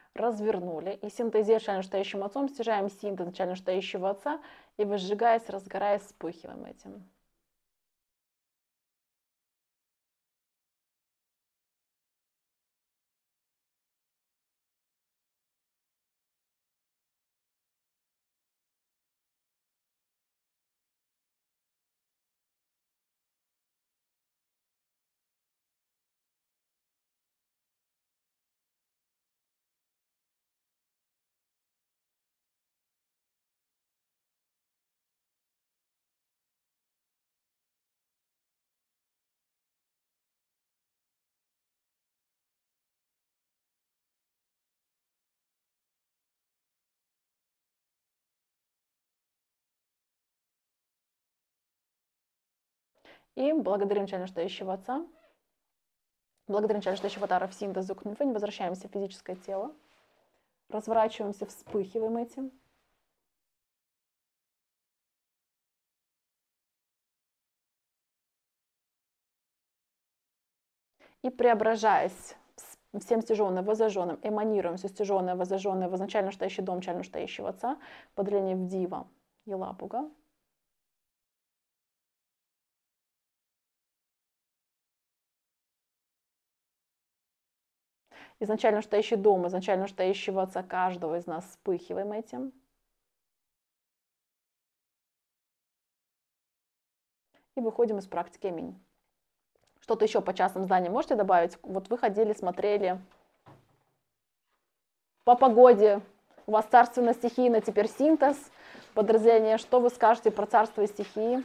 развернули и синтезируя начально настоящим отцом, стяжаем синтез начально настоящего отца и, выжигаясь, разгораясь, вспыхиваем этим. И благодарим начально настоящего отца. Благодарим начально настоящего Тара в синтезу Куньфэнь, возвращаемся в физическое тело. Разворачиваемся, вспыхиваем этим. И преображаясь всем стяженным, возожженным, эманируем все стяженное, возожженное в изначально настоящий дом, начально настоящего отца, подление в Дива Елабуга. Изначально настоящий дом, изначально настоящего отца каждого из нас вспыхиваем этим. И выходим из практики. Аминь. Что-то еще по частным зданиям можете добавить? Вот вы ходили, смотрели по погоде. У вас царственно-стихийно теперь синтез, подразделение. Что вы скажете про царство и стихии?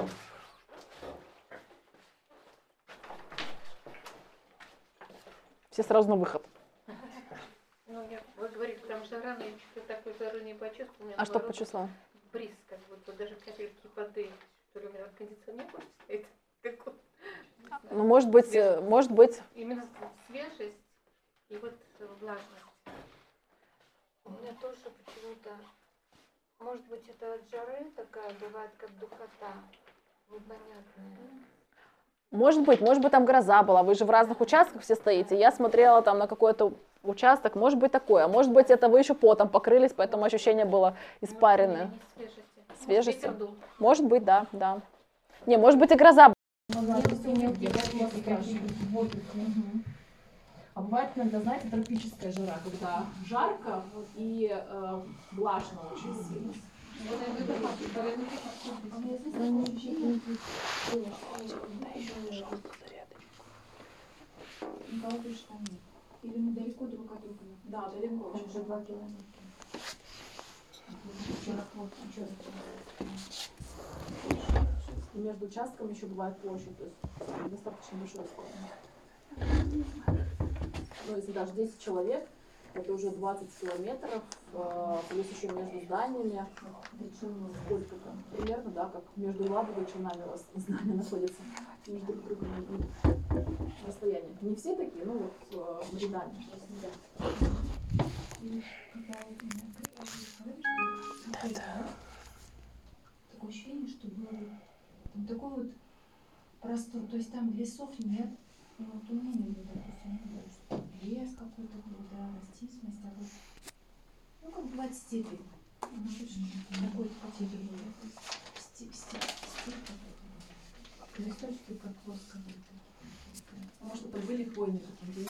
Все сразу на выход. Ну, я, вы говорите, там жара, но я что-то такой жары не почувствовала. А что почувствовала? Бриз, как будто даже капельки воды, что ли, у меня кондиционер стоит. Как вот. Ну, может быть, Свежесть. может быть. Именно свежесть и вот влажность. У меня тоже почему-то, может быть, это от жары такая бывает, как духота, непонятная. Может быть, может быть, там гроза была. Вы же в разных участках все стоите. Я смотрела там на какой-то участок, может быть такое. А может быть, это вы еще потом покрылись, поэтому ощущение было испаренное. Не свежести. Свежести. Ветер дул. Может быть, да, да. Не, может быть, и гроза. А бывает иногда, знаете, тропическая жара, когда жарко и э, влажно очень сильно. Или недалеко друг от друга? Да, далеко. Уже два километра. И между участками еще бывает площадь, то есть достаточно большой склон. Ну, если даже десять человек, это уже двадцать километров, э, плюс еще между зданиями. Сколько там? Примерно, да, как между Елабугой и Челнами у вас здания находятся между друг другом и расстояние. Не все такие, ну вот э, рядами. Такое ощущение, что было там такой вот простор, то есть там лесов нет. Ну, вот у меня не было, допустим, не было, что лес какой-то был, да, растительность, а вот, ну, как бывает степень. Ну, такой степень. Степь, степь, степь какой-то. Листочки как плоско. Может, это были хвойники.